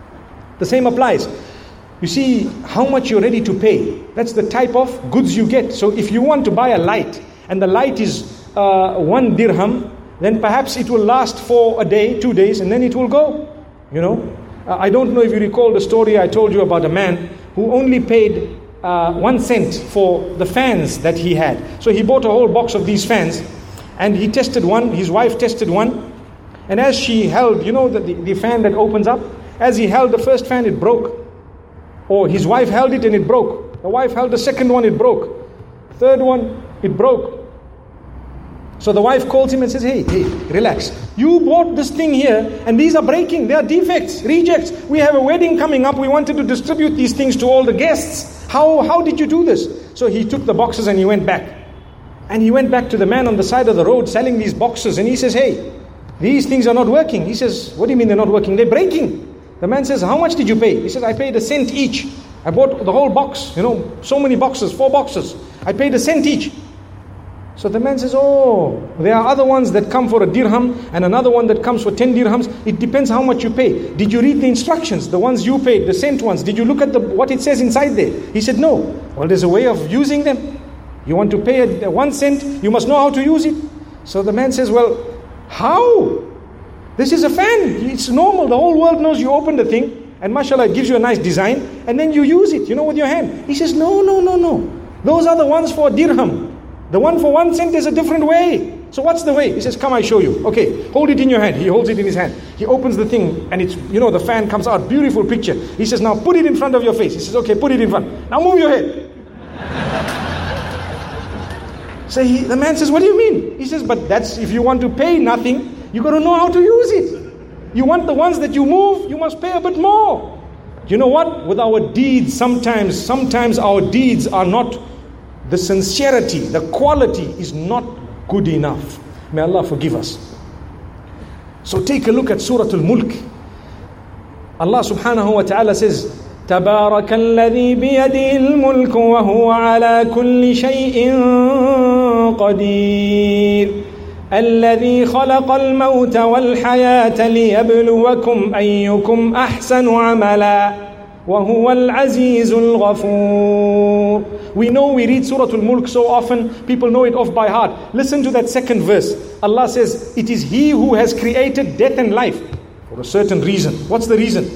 The same applies. You see how much you're ready to pay. That's the type of goods you get. So if you want to buy a light, and the light is uh, one dirham, then perhaps it will last for a day, two days, and then it will go. You know, uh, I don't know if you recall the story I told you about a man who only paid uh, one cent for the fans that he had. So he bought a whole box of these fans, and he tested one, his wife tested one, and as she held, you know, the, the, the fan that opens up, as he held the first fan, it broke. Or his wife held it and it broke. The wife held the second one, it broke. Third one, it broke. So the wife calls him and says, hey, hey, relax. You bought this thing here and these are breaking. They are defects, rejects. We have a wedding coming up. We wanted to distribute these things to all the guests. How, how did you do this? So he took the boxes and he went back. And he went back to the man on the side of the road selling these boxes. And he says, hey, these things are not working. He says, what do you mean they're not working? They're breaking. The man says, how much did you pay? He says, I paid a cent each. I bought the whole box, you know, so many boxes, four boxes. I paid a cent each. So the man says, oh, there are other ones that come for a dirham and another one that comes for ten dirhams. It depends how much you pay. Did you read the instructions, the ones you paid, the cent ones? Did you look at the what it says inside there? He said, no. Well, there's a way of using them. You want to pay a, a one cent, you must know how to use it. So the man says, well, how? This is a fan. It's normal. The whole world knows you open the thing and mashallah, it gives you a nice design and then you use it, you know, with your hand. He says, no, no, no, no. Those are the ones for a dirham. The one for one cent is a different way. So what's the way? He says, come, I show you. Okay, hold it in your hand. He holds it in his hand. He opens the thing and it's, you know, the fan comes out. Beautiful picture. He says, now put it in front of your face. He says, okay, put it in front. Now move your head. So he, the man says, what do you mean? He says, but that's, if you want to pay nothing, you got to know how to use it. You want the ones that you move, you must pay a bit more. You know what? With our deeds, sometimes, sometimes our deeds are not, the sincerity, the quality is not good enough. May Allah forgive us. So take a look at Surah Al-Mulk. Allah subhanahu wa ta'ala says, تبارك الذي بيده الملك وهو على كل شيء قدير. الذي خلق الموت والحياة ليبلوكم أيكم أحسن عملا وهو العزيز الغفور. We know we read Surah Al-Mulk so often, people know it off by heart. Listen to that second verse. Allah says, it is He who has created death and life for a certain reason. What's the reason?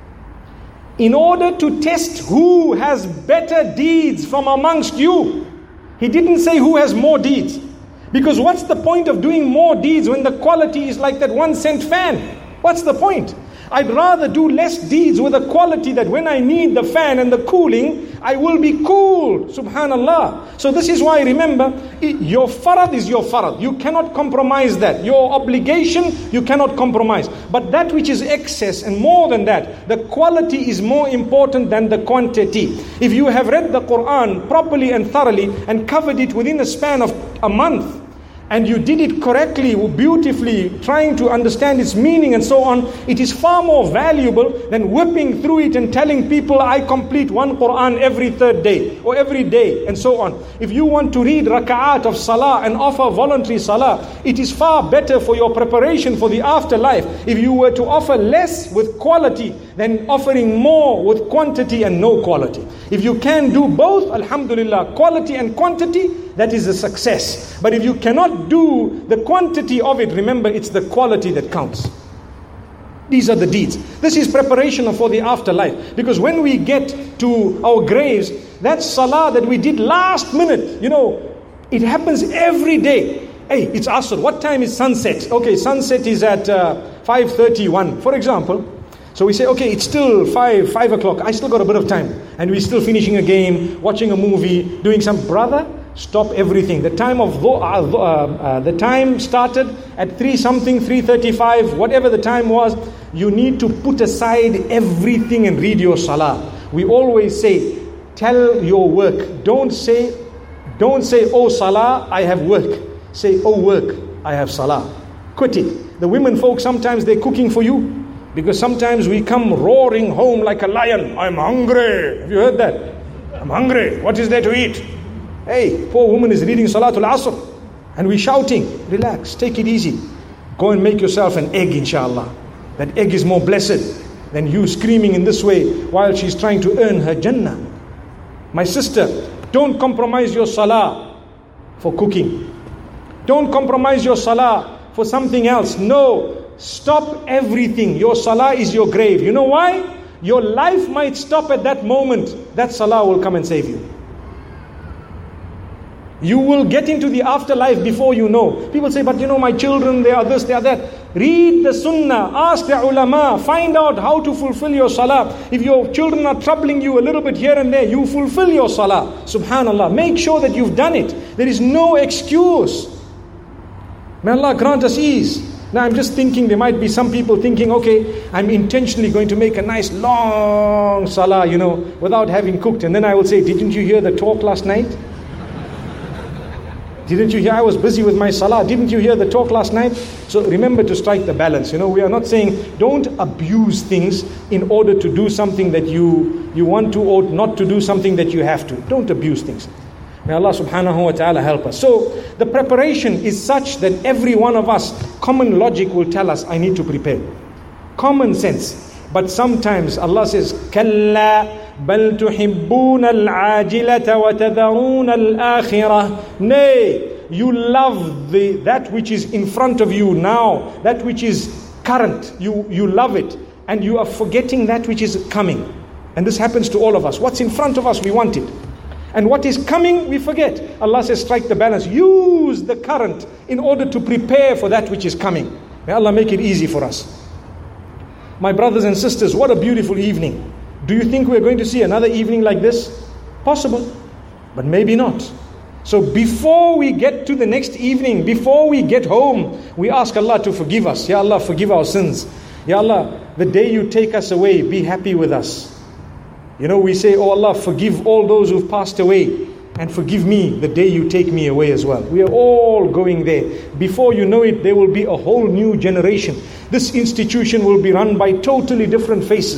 In order to test who has better deeds from amongst you. He didn't say who has more deeds. Because what's the point of doing more deeds when the quality is like that one cent fan? What's the point? I'd rather do less deeds with a quality that when I need the fan and the cooling, I will be cool. Subhanallah. So this is why, remember, your farad is your farad. You cannot compromise that. Your obligation, you cannot compromise. But that which is excess and more than that, the quality is more important than the quantity. If you have read the Quran properly and thoroughly and covered it within a span of a month, and you did it correctly, beautifully, trying to understand its meaning and so on, it is far more valuable than whipping through it and telling people, I complete one Quran every third day or every day and so on. If you want to read raka'at of salah and offer voluntary salah, it is far better for your preparation for the afterlife if you were to offer less with quality than offering more with quantity and no quality. If you can do both, alhamdulillah, quality and quantity, that is a success. But if you cannot do the quantity of it, remember it's the quality that counts. These are the deeds. This is preparation for the afterlife. Because when we get to our graves, that salah that we did last minute, you know, it happens every day. Hey, it's Asr. What time is sunset? Okay, sunset is at uh, five thirty-one, for example. So we say, okay, it's still five, five o'clock. I still got a bit of time. And we're still finishing a game, watching a movie, doing some... Brother, stop everything. The time of uh, uh, uh, the time started at three something, three thirty-five, whatever the time was. You need to put aside everything and read your salah. We always say, tell your work. Don't say, don't say, oh salah, I have work. Say, oh work, I have salah. Quit it. The women folk, sometimes they're cooking for you. Because sometimes we come roaring home like a lion. I'm hungry. Have you heard that? I'm hungry. What is there to eat? Hey, poor woman is reading Salatul Asr. And we're shouting. Relax, take it easy. Go and make yourself an egg, inshallah. That egg is more blessed than you screaming in this way while she's trying to earn her Jannah. My sister, don't compromise your salah for cooking. Don't compromise your salah for something else. No. Stop everything. Your salah is your grave. You know why? Your life might stop at that moment. That salah will come and save you. You will get into the afterlife before you know. People say, but you know, my children, they are this, they are that. Read the sunnah, ask the ulama, find out how to fulfill your salah. If your children are troubling you a little bit here and there, you fulfill your salah. Subhanallah. Make sure that you've done it. There is no excuse. May Allah grant us ease. Now I'm just thinking, there might be some people thinking, okay, I'm intentionally going to make a nice long salah, you know, without having cooked. And then I will say, didn't you hear the talk last night? Didn't you hear? I was busy with my salah. Didn't you hear the talk last night? So remember to strike the balance. You know, we are not saying don't abuse things in order to do something that you, you want to, or not to do something that you have to. Don't abuse things. May Allah subhanahu wa ta'ala help us. So the preparation is such that every one of us, common logic will tell us, I need to prepare. Common sense. But sometimes Allah says, كَلَّا بَلْ تُحِبُّونَ الْعَاجِلَةَ وَتَذَرُونَ الْآخِرَةَ. Nay, you love the that which is in front of you now, that which is current. You, you love it. And you are forgetting that which is coming. And this happens to all of us. What's in front of us, we want it. And what is coming, we forget. Allah says, strike the balance. Use the current in order to prepare for that which is coming. May Allah make it easy for us. My brothers and sisters, what a beautiful evening. Do you think we're going to see another evening like this? Possible, but maybe not. So before we get to the next evening, before we get home, we ask Allah to forgive us. Ya Allah, forgive our sins. Ya Allah, the day you take us away, be happy with us. You know, we say, oh Allah, forgive all those who've passed away, and forgive me the day you take me away as well. We are all going there. Before you know it, there will be a whole new generation. This institution will be run by totally different faces.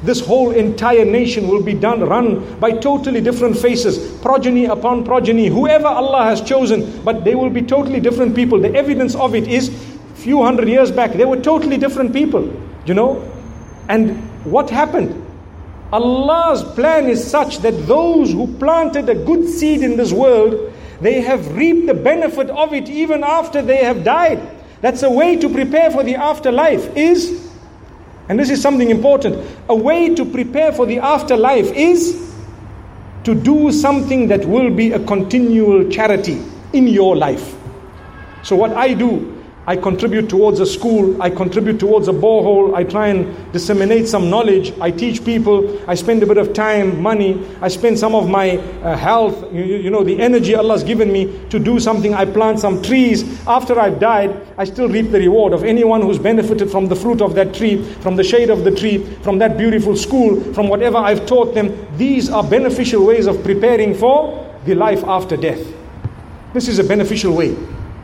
this whole entire nation will be done, run by totally different faces, progeny upon progeny, whoever Allah has chosen, but they will be totally different people. The evidence of it is, few hundred years back, they were totally different people, you know. And what happened? Allah's plan is such that those who planted a good seed in this world, they have reaped the benefit of it even after they have died. That's a way to prepare for the afterlife is, and this is something important, a way to prepare for the afterlife is to do something that will be a continual charity in your life. So what I do, I contribute towards a school, I contribute towards a borehole, I try and disseminate some knowledge, I teach people, I spend a bit of time, money, I spend some of my uh, health, you, you know, the energy Allah's given me to do something. I plant some trees. After I've died, I still reap the reward of anyone who's benefited from the fruit of that tree, from the shade of the tree, from that beautiful school, from whatever I've taught them. These are beneficial ways of preparing for the life after death. This is a beneficial way.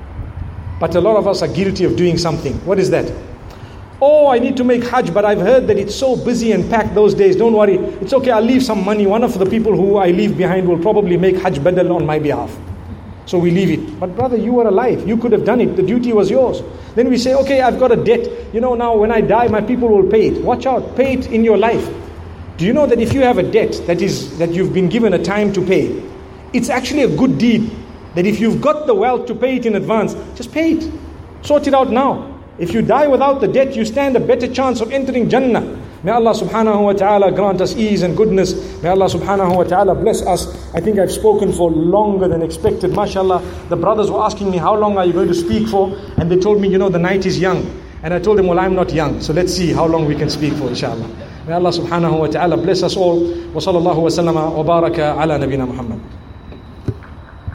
But a lot of us are guilty of doing something. What is that? Oh, I need to make Hajj, but I've heard that it's so busy and packed those days. Don't worry, it's okay, I'll leave some money. One of the people who I leave behind will probably make Hajj badal on my behalf. So we leave it. But brother, you were alive. You could have done it. The duty was yours. Then we say, okay, I've got a debt. You know, now when I die, my people will pay it. Watch out, pay it in your life. Do you know that if you have a debt that is that you've been given a time to pay, it's actually a good deed. That if you've got the wealth to pay it in advance, just pay it. Sort it out now. If you die without the debt, you stand a better chance of entering Jannah. May Allah subhanahu wa ta'ala grant us ease and goodness. May Allah subhanahu wa ta'ala bless us. I think I've spoken for longer than expected. MashaAllah, the brothers were asking me, how long are you going to speak for? And they told me, you know, the night is young. And I told them, well, I'm not young. So let's see how long we can speak for, inshallah. May Allah subhanahu wa ta'ala bless us all. Wa sallallahu wa sallama wa baraka ala nabina Muhammad.